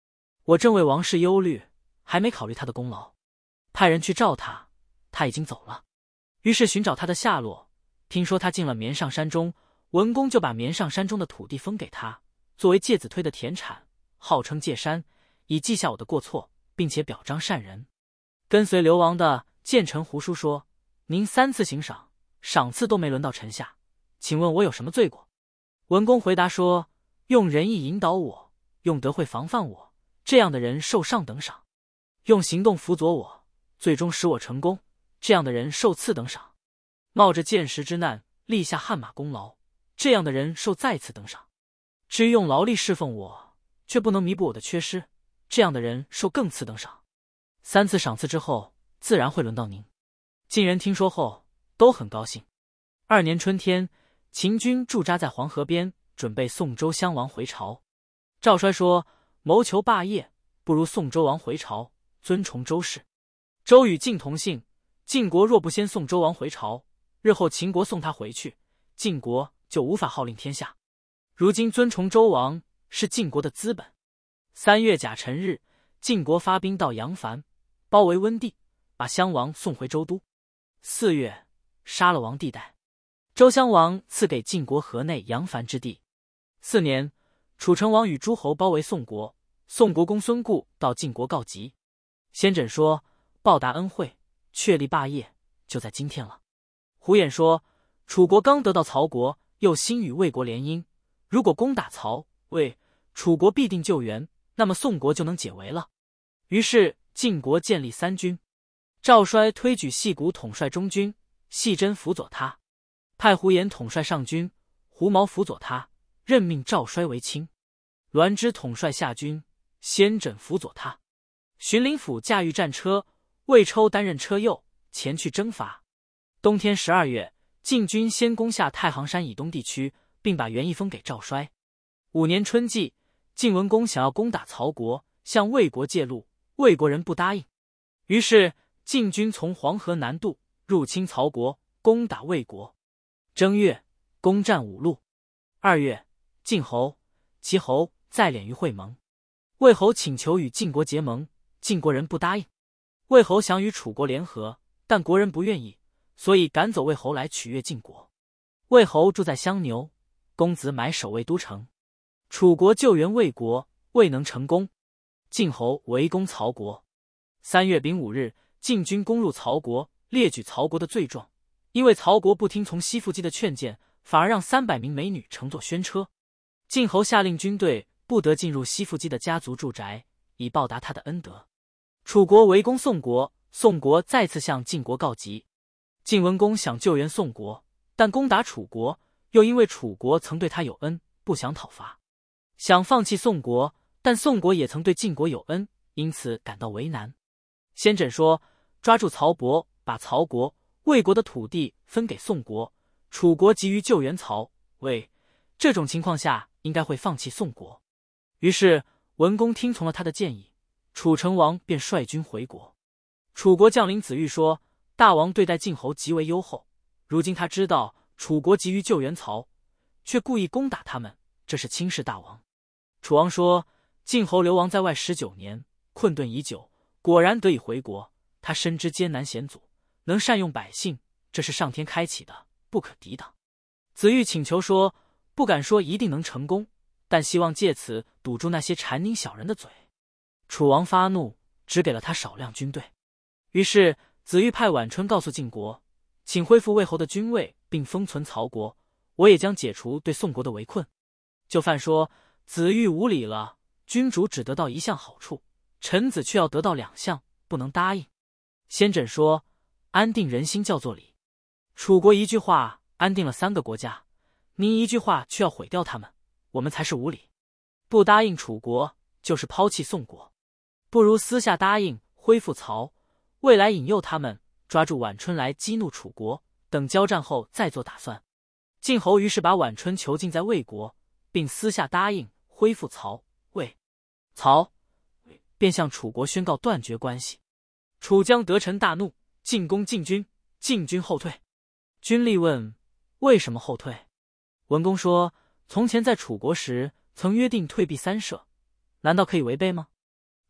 我正为王室忧虑，还没考虑他的功劳，派人去召他，他已经走了。于是寻找他的下落，听说他进了绵上山中，文公就把绵上山中的土地封给他，作为介子推的田产，号称介山，以记下我的过错，并且表彰善人。跟随流亡的谏臣胡书说：您三次行赏，赏赐都没轮到臣下，请问我有什么罪过？文公回答说：用仁义引导我，用德惠防范我，这样的人受上等赏；用行动辅佐我，最终使我成功，这样的人受次等赏；冒着见识之难立下汗马功劳，这样的人受再次等赏；至于用劳力侍奉我，却不能弥补我的缺失，这样的人受更次等赏。三次赏赐之后，自然会轮到您。晋人听说后都很高兴。二年春天，秦军驻扎在黄河边，准备送周襄王回朝。赵衰说：谋求霸业，不如送周王回朝，尊崇周氏。周与晋同姓，晋国若不先送周王回朝，日后秦国送他回去，晋国就无法号令天下。如今尊崇周王是晋国的资本。三月甲辰日，晋国发兵到阳樊，包围温地，把襄王送回周都。四月，杀了王地代。周襄王赐给晋国河内阳樊之地。四年，楚成王与诸侯包围宋国，宋国公孙固到晋国告急。先轸说：报答恩惠，确立霸业，就在今天了。胡衍说：楚国刚得到曹国，又新与魏国联姻，如果攻打曹魏，楚国必定救援，那么宋国就能解围了。于是晋国建立三军，赵衰推举细谷统帅中军，细真辅佐他；派胡衍统帅上军，胡毛辅佐他，任命赵衰为卿；栾枝统帅下军，先轸辅佐他。荀林甫驾驭战车，魏抽担任车右，前去征伐。冬天十二月，晋军先攻下太行山以东地区，并把园邑封给赵衰。五年春季，晋文公想要攻打曹国，向魏国借路，魏国人不答应。于是晋军从黄河南渡，入侵曹国，攻打魏国。正月，攻占五路。二月，晋侯、齐侯再敛于会盟。魏侯请求与晋国结盟，晋国人不答应。魏侯想与楚国联合，但国人不愿意，所以赶走魏侯来取悦晋国。魏侯住在襄牛，公子买守卫都城。楚国救援魏国，未能成功。晋侯围攻曹国。三月丙午日，晋军攻入曹国，列举曹国的罪状。因为曹国不听从西附姬的劝谏，反而让三百名美女乘坐宣车。晋侯下令军队不得进入西附姬的家族住宅，以报答他的恩德。楚国围攻宋国，宋国再次向晋国告急。晋文公想救援宋国，但攻打楚国，又因为楚国曾对他有恩，不想讨伐。想放弃宋国，但宋国也曾对晋国有恩，因此感到为难。先轸说：抓住曹伯，把曹国、魏国的土地分给宋国，楚国急于救援曹魏，这种情况下应该会放弃宋国。于是文公听从了他的建议，楚成王便率军回国。楚国将领子玉说：大王对待晋侯极为优厚，如今他知道楚国急于救援曹，却故意攻打他们，这是轻视大王。楚王说：晋侯流亡在外十九年，困顿已久，果然得以回国。他深知艰难险阻，能善用百姓，这是上天开启的，不可抵挡。子玉请求说：不敢说一定能成功，但希望借此堵住那些谗佞小人的嘴。楚王发怒，只给了他少量军队。于是子玉派宛春告诉晋国：请恢复魏侯的军位，并封存曹国，我也将解除对宋国的围困。就犯说：子玉无礼了，君主只得到一项好处，臣子却要得到两项，不能答应。先轸说：安定人心叫做礼。楚国一句话安定了三个国家，您一句话却要毁掉他们，我们才是无礼。不答应楚国，就是抛弃宋国。不如私下答应恢复曹，未来引诱他们抓住宛春来激怒楚国，等交战后再做打算。晋侯于是把宛春囚禁在魏国，并私下答应恢复曹魏。曹便向楚国宣告断绝关系。楚将得臣大怒，进攻晋军，晋军后退。军吏问：为什么后退？文公说：从前在楚国时曾约定退避三舍，难道可以违背吗？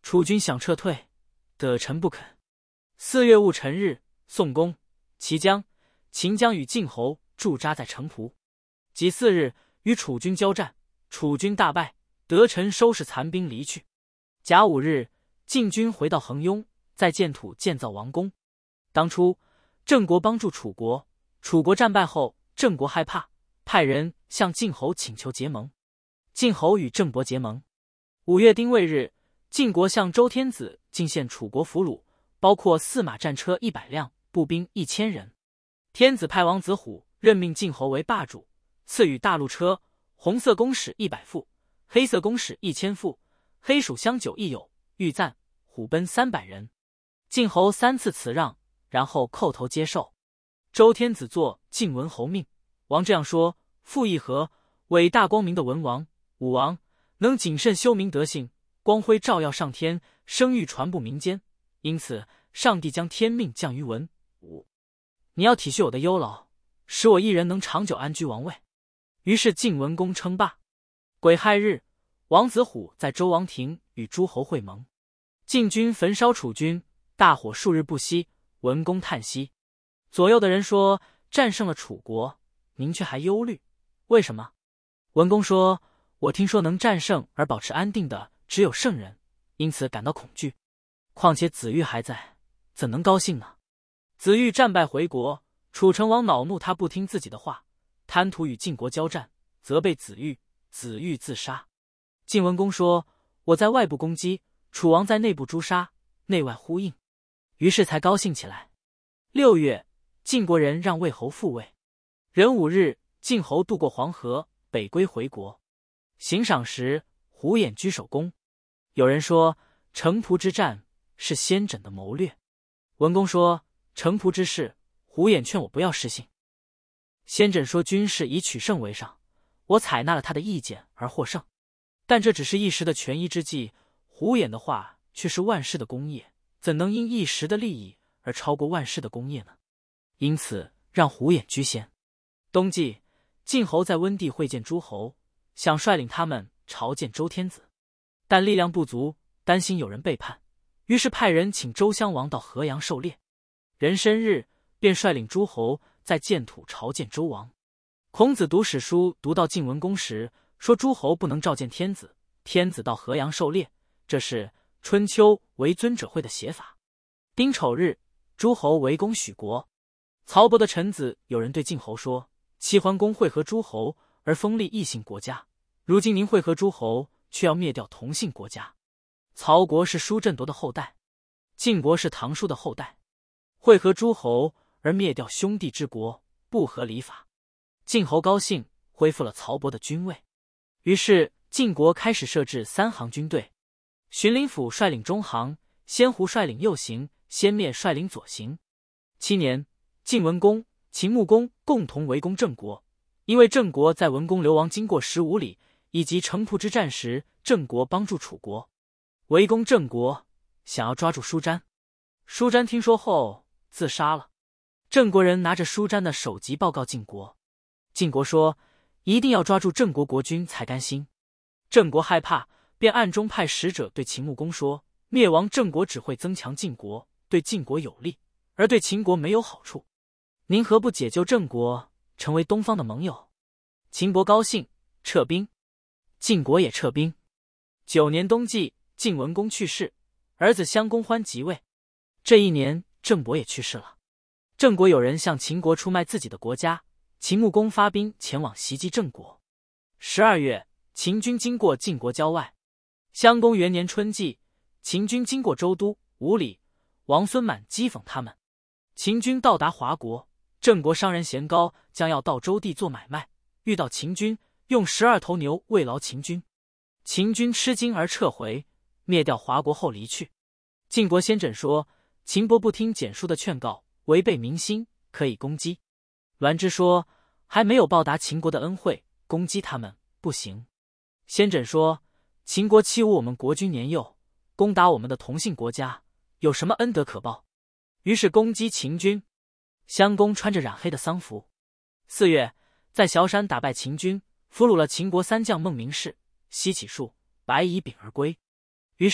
楚军想撤退，得臣不肯。四月戊辰日，宋公、齐将、秦将与晋侯驻扎在城濮。己巳日，与楚军交战，楚军大败，得臣收拾残兵离去。甲午日，晋军回到衡雍，在建土建造王宫。当初郑国帮助楚国，楚国战败后，郑国害怕，派人向晋侯请求结盟。晋侯与郑伯结盟。五月丁未日，晋国向周天子进献楚国俘虏，包括驷马战车一百辆，步兵一千人。天子派王子虎任命晋侯为霸主，赐予大路车、红色弓矢一百副，黑色弓矢一千副，黑鼠香酒一友，玉赞、虎贲三百人。晋侯三次辞让，然后叩头接受。周天子作晋文侯命，王这样说：傅义和，伟大光明的文王、武王，能谨慎修明德性，光辉照耀上天，声誉传布民间，因此上帝将天命降于文、武。你要体恤我的忧劳，使我一人能长久安居王位。于是晋文公称霸。癸亥日，王子虎在周王庭与诸侯会盟。晋军焚烧楚军，大火数日不息。文公叹息。左右的人说：战胜了楚国，您却还忧虑，为什么？文公说：我听说能战胜而保持安定的只有圣人，因此感到恐惧。况且子玉还在，怎能高兴呢？子玉战败回国，楚成王恼怒他不听自己的话，贪图与晋国交战，责备子玉，子玉自杀。晋文公说：我在外部攻击，楚王在内部诛杀，内外呼应，于是才高兴起来。六月，晋国人让魏侯复位。壬午日，晋侯渡过黄河，北归回国。行赏时，胡偃居首功。有人说城濮之战是先轸的谋略。文公说：城濮之事，胡偃劝我不要失信。先轸说军事以取胜为上，我采纳了他的意见而获胜，但这只是一时的权宜之计，胡偃的话却是万世的功业，怎能因一时的利益而超过万世的功业呢？因此让胡偃居先。冬季，晋侯在温地会见诸侯，想率领他们朝见周天子，但力量不足，担心有人背叛，于是派人请周襄王到河阳狩猎。壬申日，便率领诸侯在建土朝见周王。孔子读史书读到晋文公时，说诸侯不能召见天子，天子到河阳狩猎，这是春秋为尊者会的写法。丁丑日，诸侯围攻许国。曹伯的臣子有人对晋侯说：齐桓公会合诸侯而封立异姓国家，如今您会合诸侯，却要灭掉同姓国家。曹国是叔振铎的后代，晋国是唐叔的后代，会合诸侯而灭掉兄弟之国，不合礼法。晋侯高兴，恢复了曹伯的君位。于是晋国开始设置三行军队，荀林甫率领中行，先胡率领右行，先灭率领左行。七年，晋文公、秦穆公共同围攻郑国，因为郑国在文公流亡经过十五里，以及城濮之战时，郑国帮助楚国围攻郑国，想要抓住舒詹。舒詹听说后自杀了。郑国人拿着舒詹的首级报告晋国，晋国说一定要抓住郑国国君才甘心。郑国害怕，便暗中派使者对秦穆公说：灭亡郑国只会增强晋国，对晋国有利，而对秦国没有好处。您何不解救郑国，成为东方的盟友？秦伯高兴，撤兵。晋国也撤兵。九年冬季，晋文公去世，儿子襄公欢即位。这一年，郑伯也去世了。郑国有人向秦国出卖自己的国家，秦穆公发兵前往袭击郑国。十二月，秦军经过晋国郊外。襄公元年春季，秦军经过周都、五里，王孙满讥讽他们。秦军到达华国，郑国商人咸高将要到周地做买卖，遇到秦军，用十二头牛慰劳秦军。秦军吃惊而撤回，灭掉华国后离去。晋国先轸说：秦伯不听蹇叔的劝告，违背民心，可以攻击。栾枝说：还没有报答秦国的恩惠，攻击他们不行。先轸说：秦国欺侮我们国君年幼，攻打我们的同姓国家，有什么恩德可报？于是攻击秦军。襄公穿着染黑的丧服。四月，在崤山打败秦军，俘虏了秦国三将孟明氏、西乞术、白乙丙而归。于是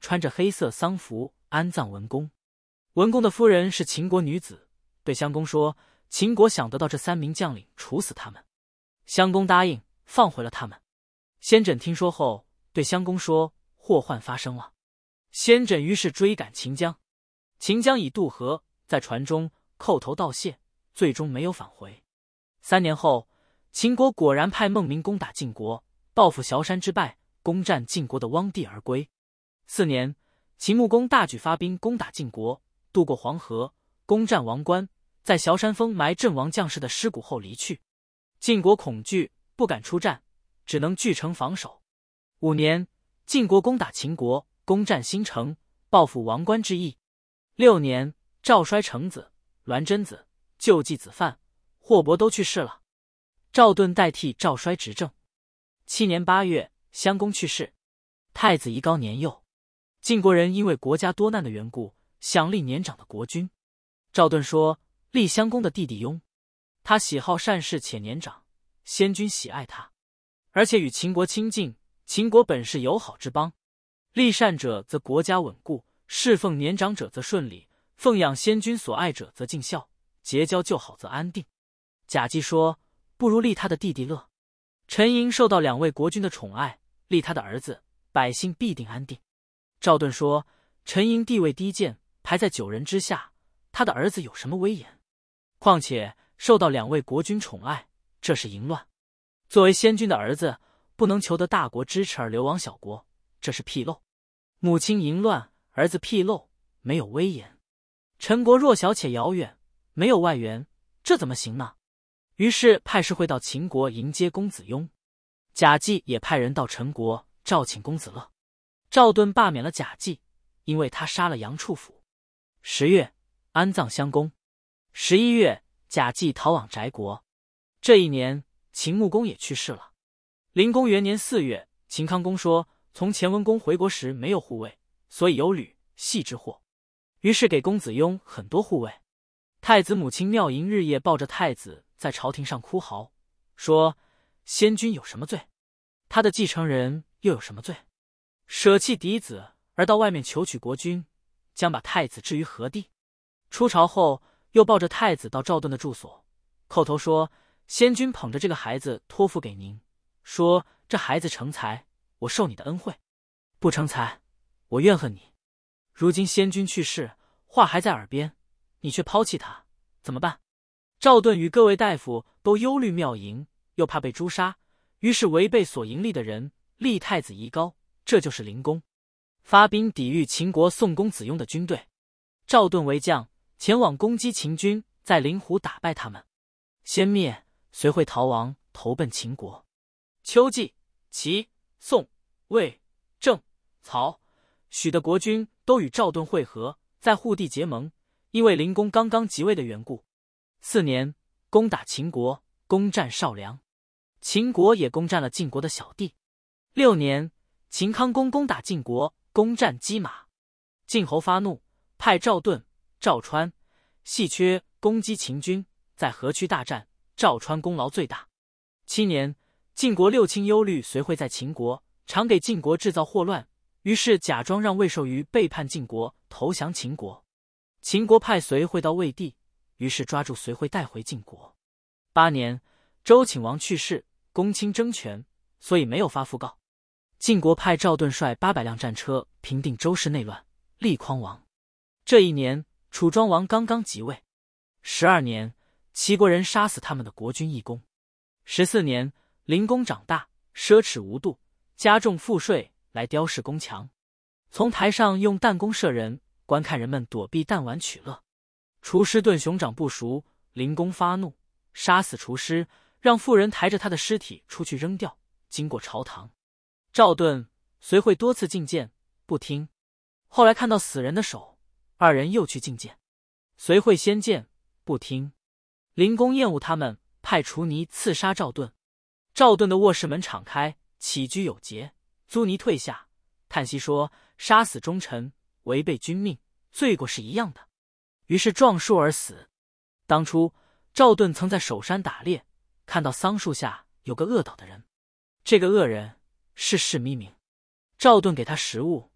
穿着黑色丧服安葬文公。文公的夫人是秦国女子，对襄公说，秦国想得到这三名将领，处死他们。襄公答应，放回了他们。先轸听说后，对襄公说，祸患发生了。先轸于是追赶秦将，秦将已渡河，在船中叩头道谢，最终没有返回。三年后，秦国果然派孟明攻打晋国，报复崤山之败，攻占晋国的汪地而归。四年，秦穆公大举发兵攻打晋国，渡过黄河，攻占王关，在崤山峰埋阵亡将士的尸骨后离去。晋国恐惧，不敢出战，只能据城防守。五年，晋国攻打秦国，攻占新城，报复王关之役。六年，赵衰成子、栾真子、救济子范、霍伯都去世了，赵盾代替赵衰执政。七年八月，襄公去世，太子宜高年幼。晋国人因为国家多难的缘故，想立年长的国君。赵盾说，立襄公的弟弟雍，他喜好善事且年长，先君喜爱他，而且与秦国亲近，秦国本是友好之邦，立善者则国家稳固，侍奉年长者则顺利，奉养先君所爱者则尽孝，结交旧好则安定。贾季说，不如立他的弟弟乐。陈盈受到两位国君的宠爱，立他的儿子，百姓必定安定。赵盾说，陈盈地位低贱，排在九人之下，他的儿子有什么威严？况且受到两位国君宠爱，这是淫乱。作为先君的儿子，不能求得大国支持而流亡小国，这是纰漏。母亲淫乱，儿子纰漏，没有威严。陈国弱小且遥远，没有外援，这怎么行呢？于是派士会到秦国迎接公子雍，贾季也派人到陈国召请公子乐。赵盾罢免了贾季，因为他杀了杨处府。十月，安葬襄公。十一月，贾季逃往翟国。这一年，秦穆公也去世了。灵公元年四月，秦康公说，从前文公回国时没有护卫，所以有吕、系之祸，于是给公子雍很多护卫。太子母亲妙莹日夜抱着太子在朝廷上哭嚎，说，先君有什么罪？他的继承人又有什么罪？舍弃嫡子而到外面求取国君，将把太子置于何地？出朝后，又抱着太子到赵盾的住所，叩头说，先君捧着这个孩子托付给您，说这孩子成才，我受你的恩惠；不成才，我怨恨你。如今先君去世，话还在耳边，你却抛弃他，怎么办？赵盾与各位大夫都忧虑妙莹，又怕被诛杀，于是违背所迎立的人，立太子宜高，这就是灵公，发兵抵御秦国宋公子雍的军队。赵盾为将，前往攻击秦军，在灵湖打败他们，先灭，随会逃亡，投奔秦国。秋季，齐、宋、魏、郑、曹、许的国君都与赵盾会合，在护地结盟，因为灵公刚刚即位的缘故。四年，攻打秦国，攻占少梁。秦国也攻占了晋国的小地。六年，秦康公攻打晋国，攻占箕马。晋侯发怒，派赵盾、赵川、细缺攻击秦军，在河曲大战，赵川功劳最大。七年，晋国六卿忧虑随会在秦国，常给晋国制造祸乱，于是假装让魏寿瑜背叛晋国，投降秦国。秦国派随会到魏地，于是抓住随会带回晋国。八年，周顷王去世，公卿争权，所以没有发讣告。晋国派赵盾率八百辆战车平定周氏内乱，立匡王。这一年，楚庄王刚刚即位。十二年，齐国人杀死他们的国君义公。十四年，灵公长大，奢侈无度，加重赋税来雕饰宫墙，从台上用弹弓射人，观看人们躲避弹丸取乐。厨师炖熊掌不熟，灵公发怒，杀死厨师，让妇人抬着他的尸体出去扔掉，经过朝堂。赵盾、随会多次进谏，不听。后来看到死人的手，二人又去进谏。随会先谏，不听。灵公厌恶他们，派楚尼刺杀赵盾。赵盾的卧室门敞开，起居有节，租尼退下，叹息说，杀死忠臣，违背君命，罪过是一样的。于是撞树而死。当初赵盾曾在首山打猎，看到桑树下有个饿倒的人，这个恶人是士咪明。赵盾给他食物，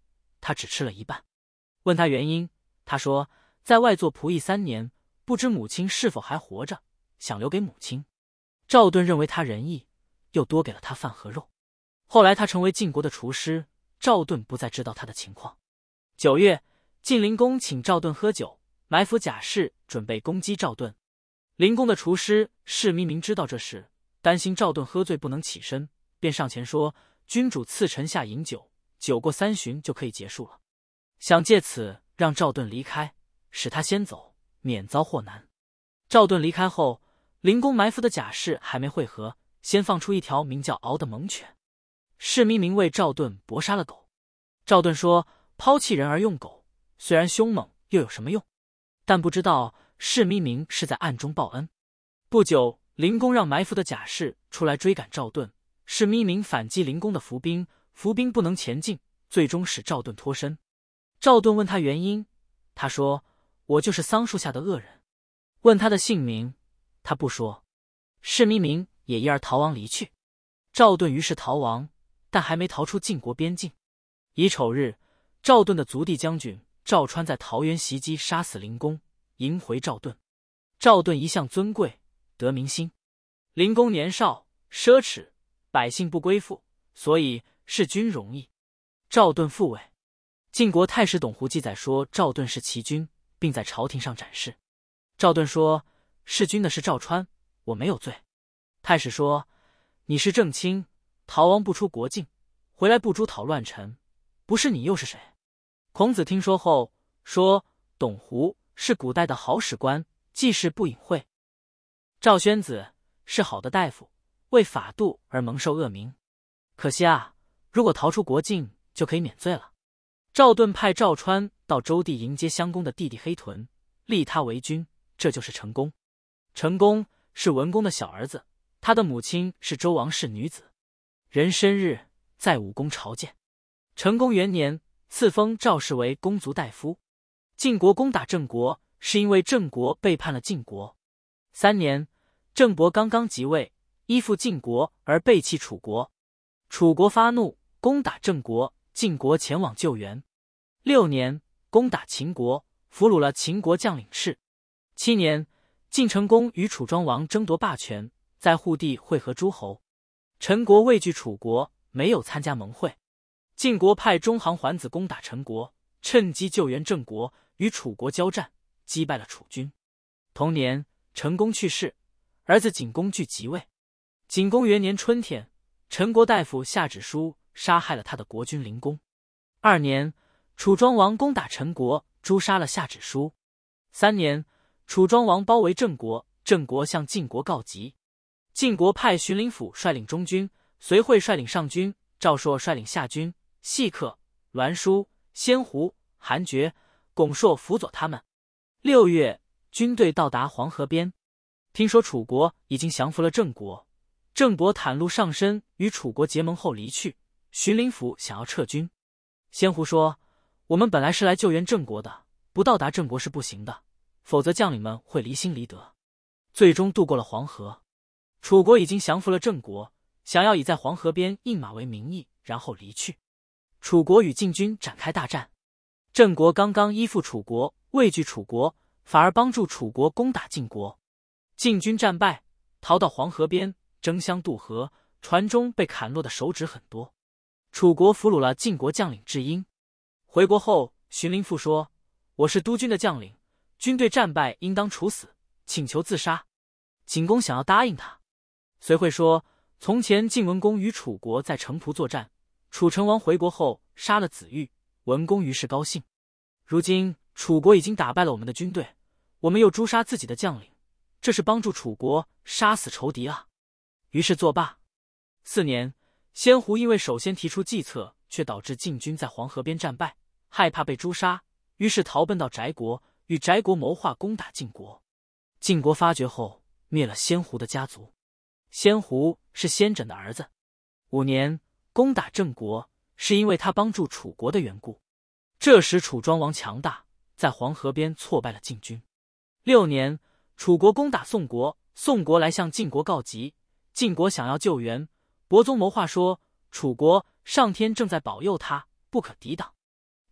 他只吃了一半。问他原因，他说在外做仆役三年，不知母亲是否还活着，想留给母亲。赵盾认为他仁义，又多给了他饭和肉。后来他成为晋国的厨师，赵盾不再知道他的情况。九月，晋灵公请赵盾喝酒，埋伏甲士，准备攻击赵盾。灵公的厨师士弥明知道这事，担心赵盾喝醉不能起身，便上前说：“君主赐臣下饮酒，酒过三巡就可以结束了。”想借此让赵盾离开，使他先走，免遭祸难。赵盾离开后，灵公埋伏的甲士还没会合，先放出一条名叫敖的猛犬。士弥明为赵盾搏杀了狗。赵盾说：“抛弃人而用狗，虽然凶猛，又有什么用？”但不知道士弥明是在暗中报恩。不久，灵公让埋伏的甲士出来追赶赵盾，士弥明反击灵公的伏兵，伏兵不能前进，最终使赵盾脱身。赵盾问他原因，他说：“我就是桑树下的恶人。”问他的姓名，他不说。士弥明也一而逃亡离去。赵盾于是逃亡，但还没逃出晋国边境。乙丑日，赵盾的族弟将军赵川在桃园袭击，杀死灵公，迎回赵盾。赵盾一向尊贵，得民心。灵公年少，奢侈，百姓不归附，所以弑君容易。赵盾复位。晋国太史董狐记载说赵盾是齐君，并在朝廷上展示。赵盾说：“弑君的是赵川，我没有罪。”太史说：“你是正卿，逃亡不出国境，回来不诛讨乱臣，不是你又是谁？”孔子听说后说：“董狐是古代的好史官，记事不隐晦。”赵宣子是好的大夫，为法度而蒙受恶名。可惜啊，如果逃出国境，就可以免罪了。赵盾派赵川到周地迎接襄公的弟弟黑豚，立他为君，这就是成公。成公是文公的小儿子，他的母亲是周王室女子。人生日在武公朝见。成公元年，赐封赵氏为公族大夫。晋国攻打郑国，是因为郑国背叛了晋国。三年，郑伯刚刚即位，依附晋国而背弃楚国。楚国发怒，攻打郑国，晋国前往救援。六年，攻打秦国，俘虏了秦国将领赤。七年，晋成公与楚庄王争夺霸权，在护地会合诸侯。陈国畏惧楚国，没有参加盟会。晋国派中行桓子攻打陈国，趁机救援郑国，与楚国交战，击败了楚军。同年，陈公去世，儿子景公据即位。景公元年春天，陈国大夫下旨书杀害了他的国君灵公。二年，楚庄王攻打陈国，诛杀了下旨书。三年，楚庄王包围郑国，郑国向晋国告急。晋国派荀林甫率领中军，随惠率领上军，赵朔率领下军，细客、栾书、先胡、韩厥、巩硕辅佐他们。六月，军队到达黄河边，听说楚国已经降服了郑国，郑伯袒露上身与楚国结盟后离去。荀林甫想要撤军，先胡说：“我们本来是来救援郑国的，不到达郑国是不行的，否则将领们会离心离德。”最终渡过了黄河。楚国已经降服了郑国，想要以在黄河边印马为名义，然后离去。楚国与晋军展开大战，郑国刚刚依附楚国，畏惧楚国，反而帮助楚国攻打晋国。晋军战败，逃到黄河边，争相渡河，船中被砍落的手指很多。楚国俘虏了晋国将领智婴。回国后，荀林父说：“我是督军的将领，军队战败应当处死，请求自杀。”景公想要答应他。随惠说：“从前晋文公与楚国在城濮作战，楚成王回国后杀了子玉，文公于是高兴。如今楚国已经打败了我们的军队，我们又诛杀自己的将领，这是帮助楚国杀死仇敌啊。”于是作罢。四年，先胡因为首先提出计策，却导致晋军在黄河边战败，害怕被诛杀，于是逃奔到翟国，与翟国谋划攻打晋国。晋国发觉后，灭了先胡的家族。先胡是先轸的儿子。五年，攻打郑国，是因为他帮助楚国的缘故。这时楚庄王强大，在黄河边挫败了晋军。六年，楚国攻打宋国，宋国来向晋国告急，晋国想要救援，伯宗谋划说楚国上天正在保佑他，不可抵挡。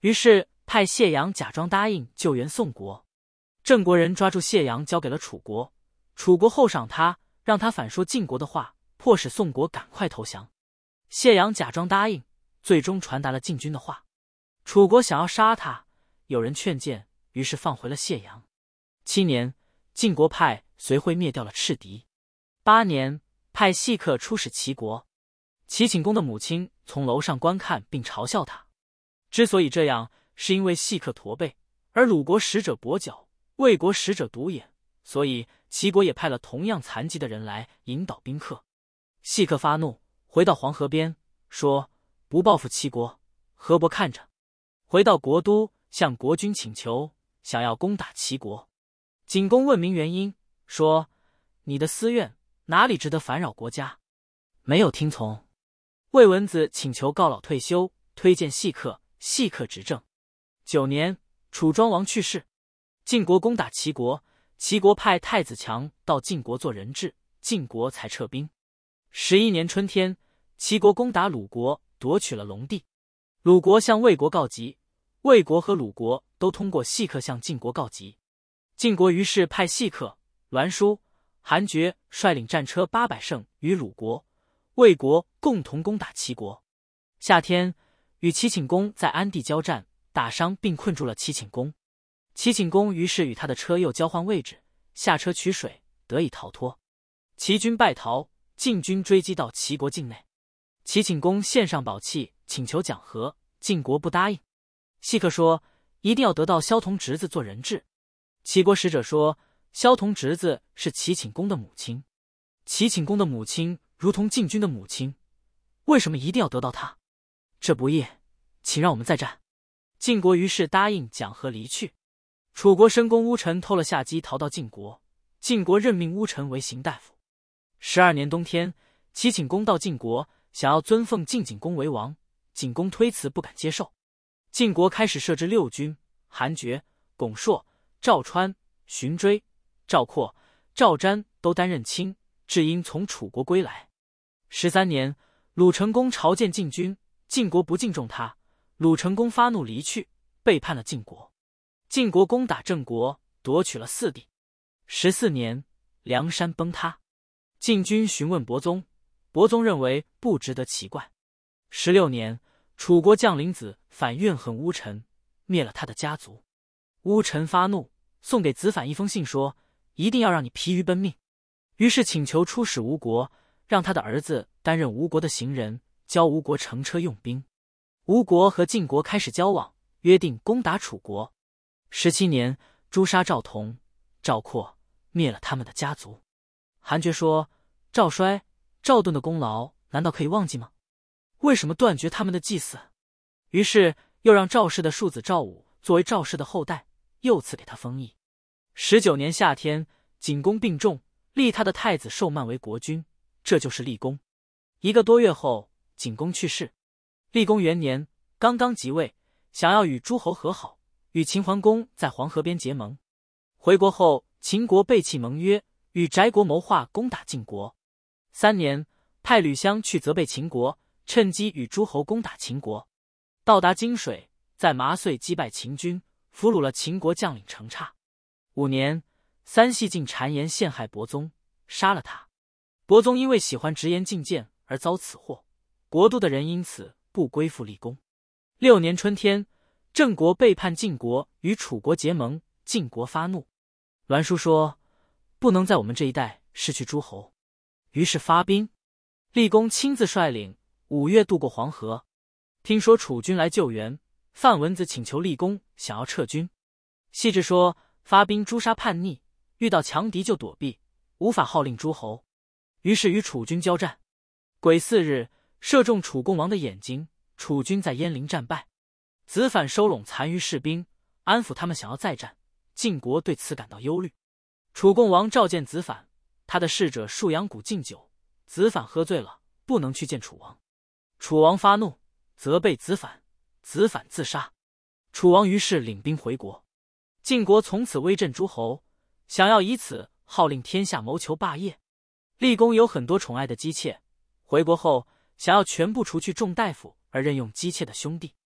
于是派谢阳假装答应救援宋国。郑国人抓住谢阳交给了楚国，楚国厚赏他，让他反说晋国的话，迫使宋国赶快投降。谢阳假装答应，最终传达了晋军的话。楚国想要杀他，有人劝谏，于是放回了谢阳。七年，晋国派随会灭掉了赤狄。八年，派细客出使齐国。齐顷公的母亲从楼上观看并嘲笑他。之所以这样，是因为细客驼背，而鲁国使者跛脚，魏国使者独眼，所以齐国也派了同样残疾的人来引导宾客。细客发怒，回到黄河边，说不报复齐国，何伯看着。回到国都，向国君请求，想要攻打齐国。景公问明原因，说你的私怨哪里值得烦扰国家？没有听从。魏文子请求告老退休，推荐细客，细客执政。九年，楚庄王去世。晋国攻打齐国，齐国派太子强到晋国做人质，晋国才撤兵。十一年春天，齐国攻打鲁国，夺取了龙地。鲁国向魏国告急，魏国和鲁国都通过细客向晋国告急。晋国于是派细客、栾书、韩厥率领战车八百乘与鲁国、魏国共同攻打齐国。夏天，与齐顷公在安地交战，打伤并困住了齐顷公。齐顷公于是与他的车右交换位置，下车取水，得以逃脱。齐军败逃，晋军追击到齐国境内。齐顷公献上宝器，请求讲和，晋国不答应。细客说一定要得到萧童侄子做人质。齐国使者说萧童侄子是齐顷公的母亲，齐顷公的母亲如同晋军的母亲，为什么一定要得到他？这不义，请让我们再战。晋国于是答应讲和离去。楚国申公乌臣偷了夏姬，逃到晋国，晋国任命乌臣为邢大夫。十二年冬天，齐顷公到晋国，想要尊奉晋景公为王，景公推辞，不敢接受。晋国开始设置六军，韩厥、巩硕、赵川、荀追、赵括、赵瞻都担任卿，至因从楚国归来。十三年，鲁成公朝见晋军，晋国不敬重他，鲁成公发怒离去，背叛了晋国。晋国攻打郑国，夺取了四地。十四年，梁山崩塌。晋军询问伯宗，伯宗认为不值得奇怪。十六年，楚国将领子反怨恨乌臣，灭了他的家族。乌臣发怒，送给子反一封信，说一定要让你疲于奔命。于是请求出使吴国，让他的儿子担任吴国的行人，教吴国乘车用兵。吴国和晋国开始交往，约定攻打楚国。十七年，诛杀赵同、赵括，灭了他们的家族。韩厥说赵衰、赵盾的功劳难道可以忘记吗？为什么断绝他们的祭祀？于是又让赵氏的庶子赵武作为赵氏的后代，又赐给他封邑。十九年夏天，景公病重，立他的太子寿曼为国君，这就是厉公。一个多月后，景公去世。厉公元年，刚刚即位，想要与诸侯和好，与秦桓公在黄河边结盟。回国后，秦国背弃盟约，与翟国谋划攻打晋国。三年，派吕襄去责备秦国，趁机与诸侯攻打秦国。到达荆水，在麻遂击败秦军，俘虏了秦国将领程差。五年，三系进谗言陷害伯宗，杀了他。伯宗因为喜欢直言进谏而遭此祸，国都的人因此不归附厉公。六年春天，郑国背叛晋国，与楚国结盟，晋国发怒。栾书说不能在我们这一带失去诸侯，于是发兵。厉公亲自率领，五月渡过黄河。听说楚军来救援，范文子请求厉公想要撤军。细致说发兵诛杀叛逆，遇到强敌就躲避，无法号令诸侯，于是与楚军交战。癸巳日，射中楚共王的眼睛，楚军在鄢陵战败。子反收拢残余士兵，安抚他们想要再战。晋国对此感到忧虑。楚共王召见子反，他的侍者束阳谷敬酒，子反喝醉了，不能去见楚王。楚王发怒，责备子反，子反自杀。楚王于是领兵回国。晋国从此威震诸侯，想要以此号令天下，谋求霸业。厉公有很多宠爱的姬妾，回国后想要全部除去众大夫，而任用姬妾的兄弟。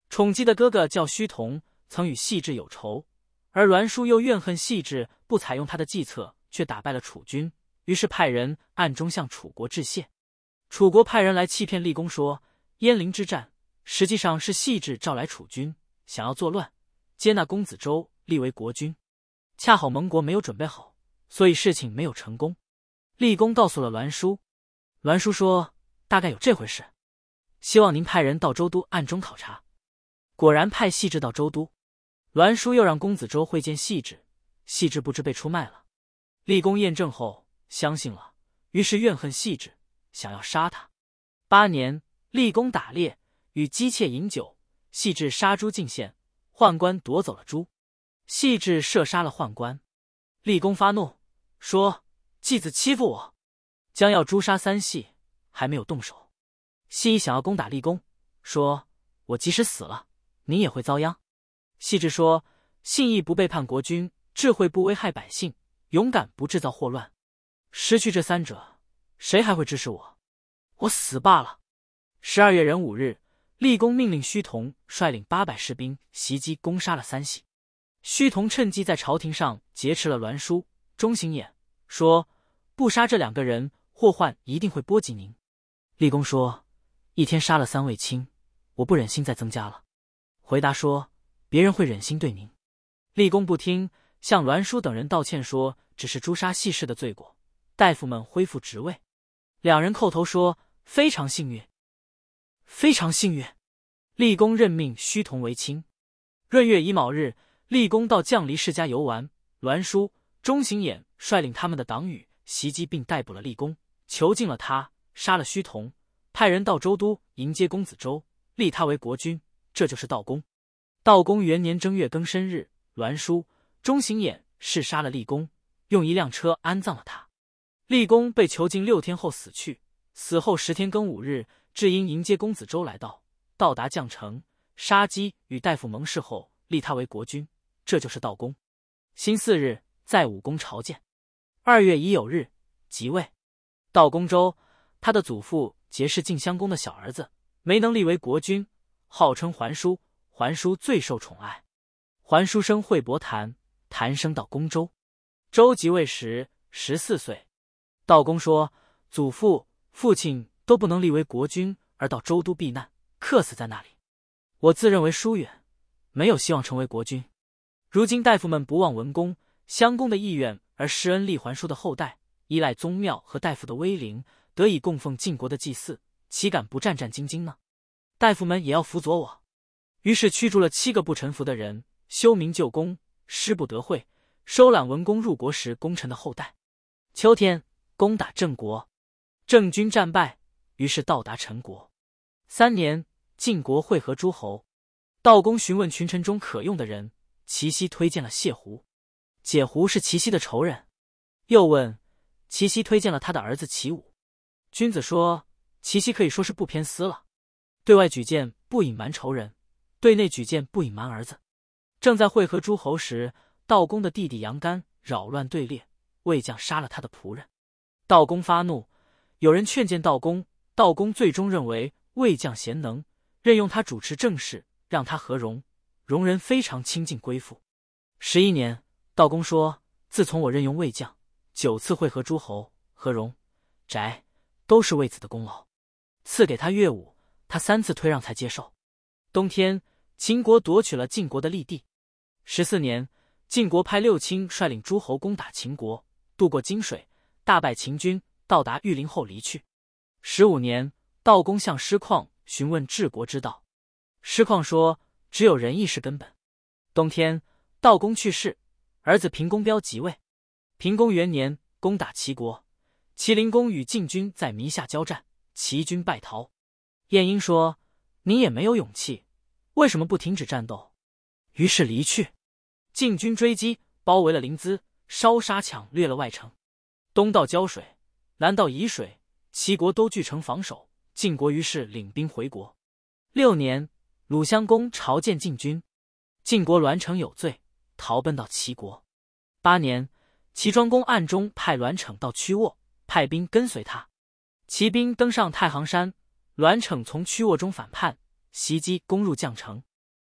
宠姬的哥哥叫胥童，曾与细致有仇，而栾书又怨恨细致不采用他的计策，却打败了楚军，于是派人暗中向楚国致谢。楚国派人来欺骗厉公说，鄢陵之战实际上是细致召来楚军，想要作乱，接纳公子周立为国君。恰好盟国没有准备好，所以事情没有成功。厉公告诉了栾书，栾书说大概有这回事，希望您派人到州都暗中考察。果然派细致到州都，栾书又让公子周会见细致，细致不知被出卖了。厉公验证后相信了，于是怨恨细致，想要杀他。八年，厉公打猎，与姬妾饮酒，细致杀猪进献，宦官夺走了猪，细致射杀了宦官。厉公发怒，说继子欺负我，将要诛杀三系，还没有动手。细想要攻打厉公，说我即使死了，你也会遭殃。细致说，信义不背叛国君，智慧不危害百姓，勇敢不制造祸乱，失去这三者，谁还会支持我？我死罢了。十二月壬午日，厉公命令胥童率领八百士兵袭击攻杀了三系。胥童趁机在朝廷上劫持了栾书、钟行衍，说不杀这两个人，祸患一定会波及您。厉公说，一天杀了三位卿，我不忍心再增加了。回答说，别人会忍心对您。厉公不听，向栾书等人道歉说，只是诛杀细事的罪过，大夫们恢复职位。两人叩头说，非常幸运，非常幸运。厉公任命胥童为卿。闰月乙卯日，厉公到绛离氏家游玩，栾书、钟行衍率领他们的党羽袭击并逮捕了厉公，囚禁了他，杀了胥童，派人到州都迎接公子周，立他为国君，这就是悼公。悼公元年正月庚申日，栾书、钟行衍弑杀了厉公，用一辆车安葬了他。厉公被囚禁六天后死去，死后十天庚午日，智英迎接公子周来到，到达绛城，杀鸡与大夫盟誓后，立他为国君，这就是悼公。辛巳日，在武功朝见。二月乙酉日，即位。悼公周，他的祖父结是晋襄公的小儿子，没能立为国君，号称桓叔。桓叔最受宠爱。桓叔生惠伯谭，谭生悼公周。周即位时十四岁。悼公说，祖父、父亲都不能立为国君，而到州都避难，客死在那里。我自认为疏远，没有希望成为国君。如今大夫们不忘文公、襄公的意愿，而施恩立桓叔的后代，依赖宗庙和大夫的威灵，得以供奉晋国的祭祀，岂敢不战战兢兢呢？大夫们也要辅佐我。于是驱逐了七个不臣服的人，修明救公，师不得会，收揽文公入国时功臣的后代。秋天，攻打郑国，郑军战败，于是到达陈国。三年，晋国会合诸侯。悼公询问群臣中可用的人，祁奚推荐了解狐。解狐是祁奚的仇人。又问，祁奚推荐了他的儿子祁武。君子说，祁奚可以说是不偏私了，对外举荐不隐瞒仇人，对内举荐不隐瞒儿子。正在会合诸侯时，悼公的弟弟杨干扰乱队列，魏将杀了他的仆人。悼公发怒，有人劝谏悼公，悼公最终认为魏将贤能，任用他主持政事，让他和戎，戎人非常亲近归附。十一年，悼公说，自从我任用魏将，九次会合诸侯，和戎、翟，都是魏子的功劳。赐给他乐武，他三次推让才接受。冬天，秦国夺取了晋国的立地。十四年，晋国派六卿率领诸侯攻打秦国，渡过荆水，大败秦军，到达玉林后离去。十五年，悼公向师旷询问治国之道。师旷说，只有仁义是根本。冬天，悼公去世，儿子平公彪即位。平公元年，攻打齐国，齐灵公与晋军在弥下交战，齐军败逃。晏婴说，你也没有勇气，为什么不停止战斗？于是离去。晋军追击，包围了临淄，烧杀抢掠了外城。东到胶水，南到沂水，齐国都据城防守。晋国于是领兵回国。六年，鲁襄公朝见晋军，晋国栾成有罪，逃奔到齐国。八年，齐庄公暗中派栾成到曲沃，派兵跟随他。齐兵登上太行山，栾成从曲沃中反叛，袭击攻入绛城。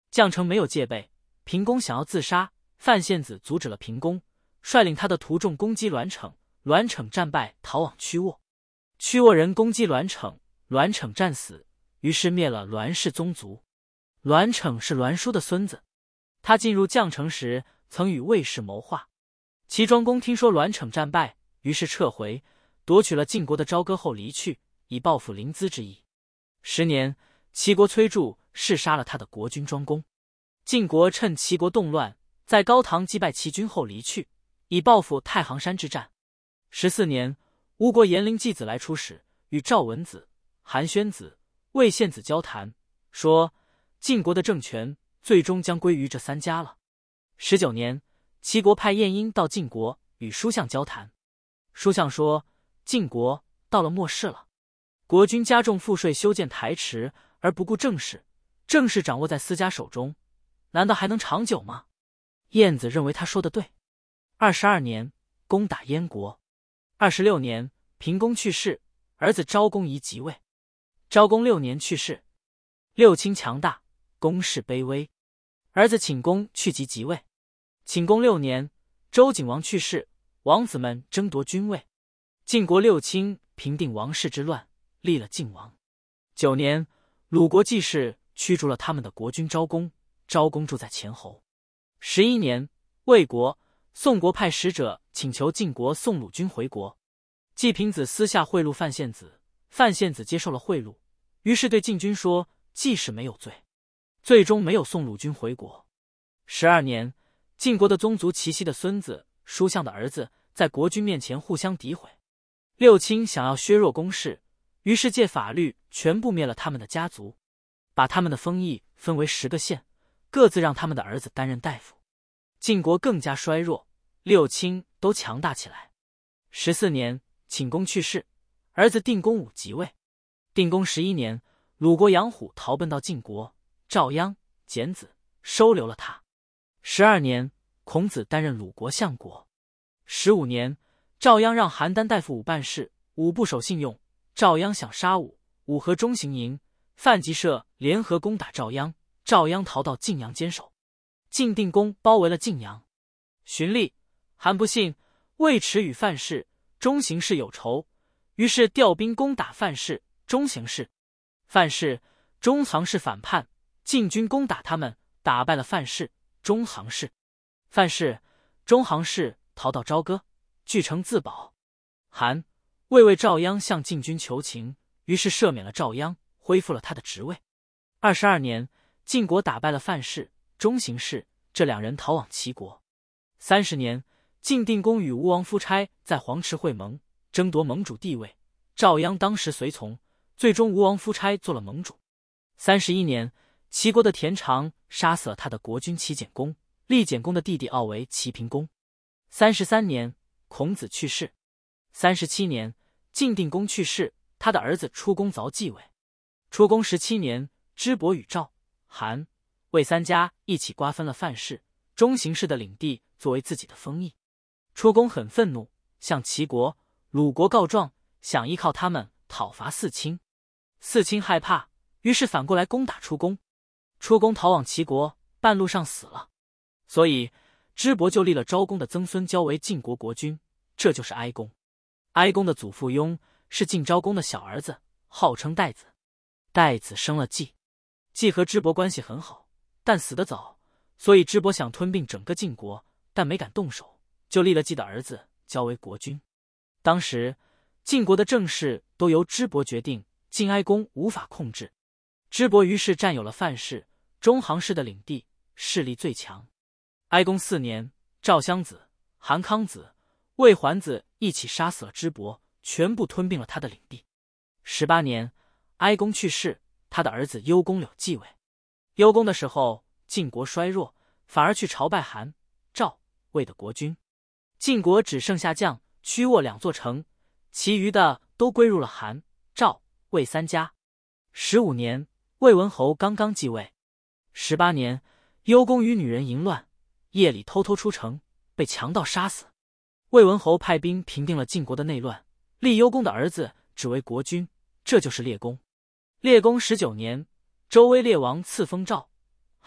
绛城没有戒备，平公想要自杀，范献子阻止了平公，率领他的徒众攻击栾城，栾城战败，逃往曲沃。曲沃人攻击栾城，栾城战死，于是灭了栾氏宗族。栾城是栾书的孙子，他进入绛城时曾与卫士谋划。齐庄公听说栾城战败，于是撤回，夺取了晋国的朝歌后离去，以报复临淄之意。十年，齐国崔杼弑杀了他的国君庄公。晋国趁齐国动乱，在高唐击败齐军后离去，以报复太行山之战。十四年，吴国颜陵季子来出使，与赵文子、韩宣子、魏献子交谈，说晋国的政权最终将归于这三家了。十九年，齐国派晏婴到晋国与书相交谈，书相说晋国到了末世了，国君加重赋税修建台池，而不顾政事，政事掌握在私家手中，难道还能长久吗？晏子认为他说的对。二十二年，攻打燕国。二十六年，平公去世，儿子昭公仪即位。昭公六年去世。六卿强大，公室卑微，儿子顷公去即即位。顷公六年，周景王去世，王子们争夺君位。晋国六卿平定王室之乱，立了晋王。九年，鲁国季氏驱逐了他们的国君昭公，昭公住在前侯。十一年，魏国、宋国派使者请求晋国送鲁君回国。季平子私下贿赂范献子，范献子接受了贿赂，于是对晋军说季氏没有罪，最终没有送鲁君回国。十二年，晋国的宗族齐奚的孙子、叔相的儿子在国君面前互相诋毁。六卿想要削弱公室，于是借法律全部灭了他们的家族，把他们的封邑分为十个县，各自让他们的儿子担任大夫。晋国更加衰弱，六卿都强大起来。十四年，顷公去世，儿子定公武即位。定公十一年，鲁国杨虎逃奔到晋国，赵鞅、简子收留了他。十二年，孔子担任鲁国相国。十五年，赵鞅让邯郸大夫武办事，武不守信用，赵鞅想杀武，武和中行营、范吉社联合攻打赵鞅，赵鞅逃到晋阳坚守。晋定公包围了晋阳。荀立、韩不信、尉迟与范氏、中行氏有仇，于是调兵攻打范氏、中行氏。范氏、中行氏反叛，晋军攻打他们，打败了范氏、中行氏。范氏、中行氏逃到朝歌，据城自保。韩、魏为赵鞅向晋军求情，于是赦免了赵鞅，恢复了他的职位。二十二年，晋国打败了范氏、中行氏，这两人逃往齐国。三十年，晋定公与吴王夫差在黄池会盟，争夺盟主地位。赵鞅当时随从，最终吴王夫差做了盟主。三十一年，齐国的田常杀死了他的国君齐简公，立简公的弟弟傲为齐平公。三十三年，孔子去世。三十七年，晋定公去世，他的儿子出公凿继位。出公十七年，支伯与赵、韩、魏三家一起瓜分了范氏、中行氏的领地作为自己的封邑。出公很愤怒，向齐国、鲁国告状，想依靠他们讨伐四卿。四卿害怕，于是反过来攻打出公。出公逃往齐国，半路上死了，所以支伯就立了昭公的曾孙交为晋国国君，这就是哀公。哀公的祖父雍是晋昭公的小儿子，号称代子。代子生了季，季和支伯关系很好，但死得早，所以支伯想吞并整个晋国，但没敢动手，就立了季的儿子交为国君。当时晋国的政事都由支伯决定，晋哀公无法控制。支伯于是占有了范氏、中行氏的领地，势力最强。哀公四年，赵襄子、韩康子、魏桓子一起杀死了支伯，全部吞并了他的领地。十八年，哀公去世，他的儿子幽公柳继位。幽公的时候，晋国衰弱，反而去朝拜韩、赵、魏的国君。晋国只剩下绛、曲沃两座城，其余的都归入了韩、赵、魏三家。十五年，魏文侯刚刚继位。十八年，幽公与女人淫乱，夜里偷偷出城，被强盗杀死。魏文侯派兵平定了晋国的内乱，立幽公的儿子只为国君，这就是列公。列公十九年，周威烈王赐封赵、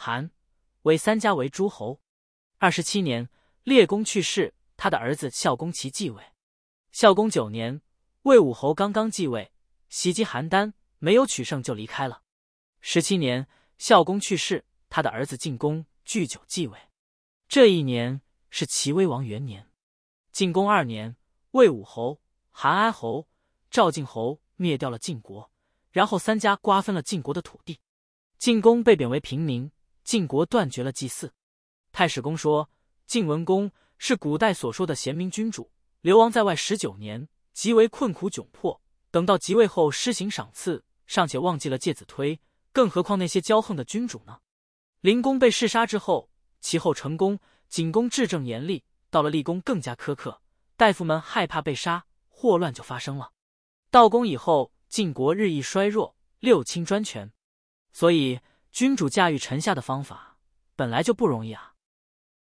韩、魏三家为诸侯。二十七年，列公去世，他的儿子孝公齐继位。孝公九年，魏武侯刚刚继位，袭击邯郸，没有取胜就离开了。十七年，孝公去世，他的儿子晋公酗酒继位。这一年是齐威王元年。晋公二年，魏武侯、韩哀侯、赵晋侯灭掉了晋国，然后三家瓜分了晋国的土地。晋公被贬为平民，晋国断绝了祭祀。太史公说，晋文公是古代所说的贤明君主，流亡在外十九年，极为困苦窘迫，等到即位后施行赏赐，尚且忘记了介子推，更何况那些骄横的君主呢？灵公被弑杀之后，其后成公、景公治政严厉，到了厉公更加苛刻，大夫们害怕被杀，祸乱就发生了。道公以后，晋国日益衰弱，六亲专权，所以君主驾驭臣下的方法本来就不容易啊。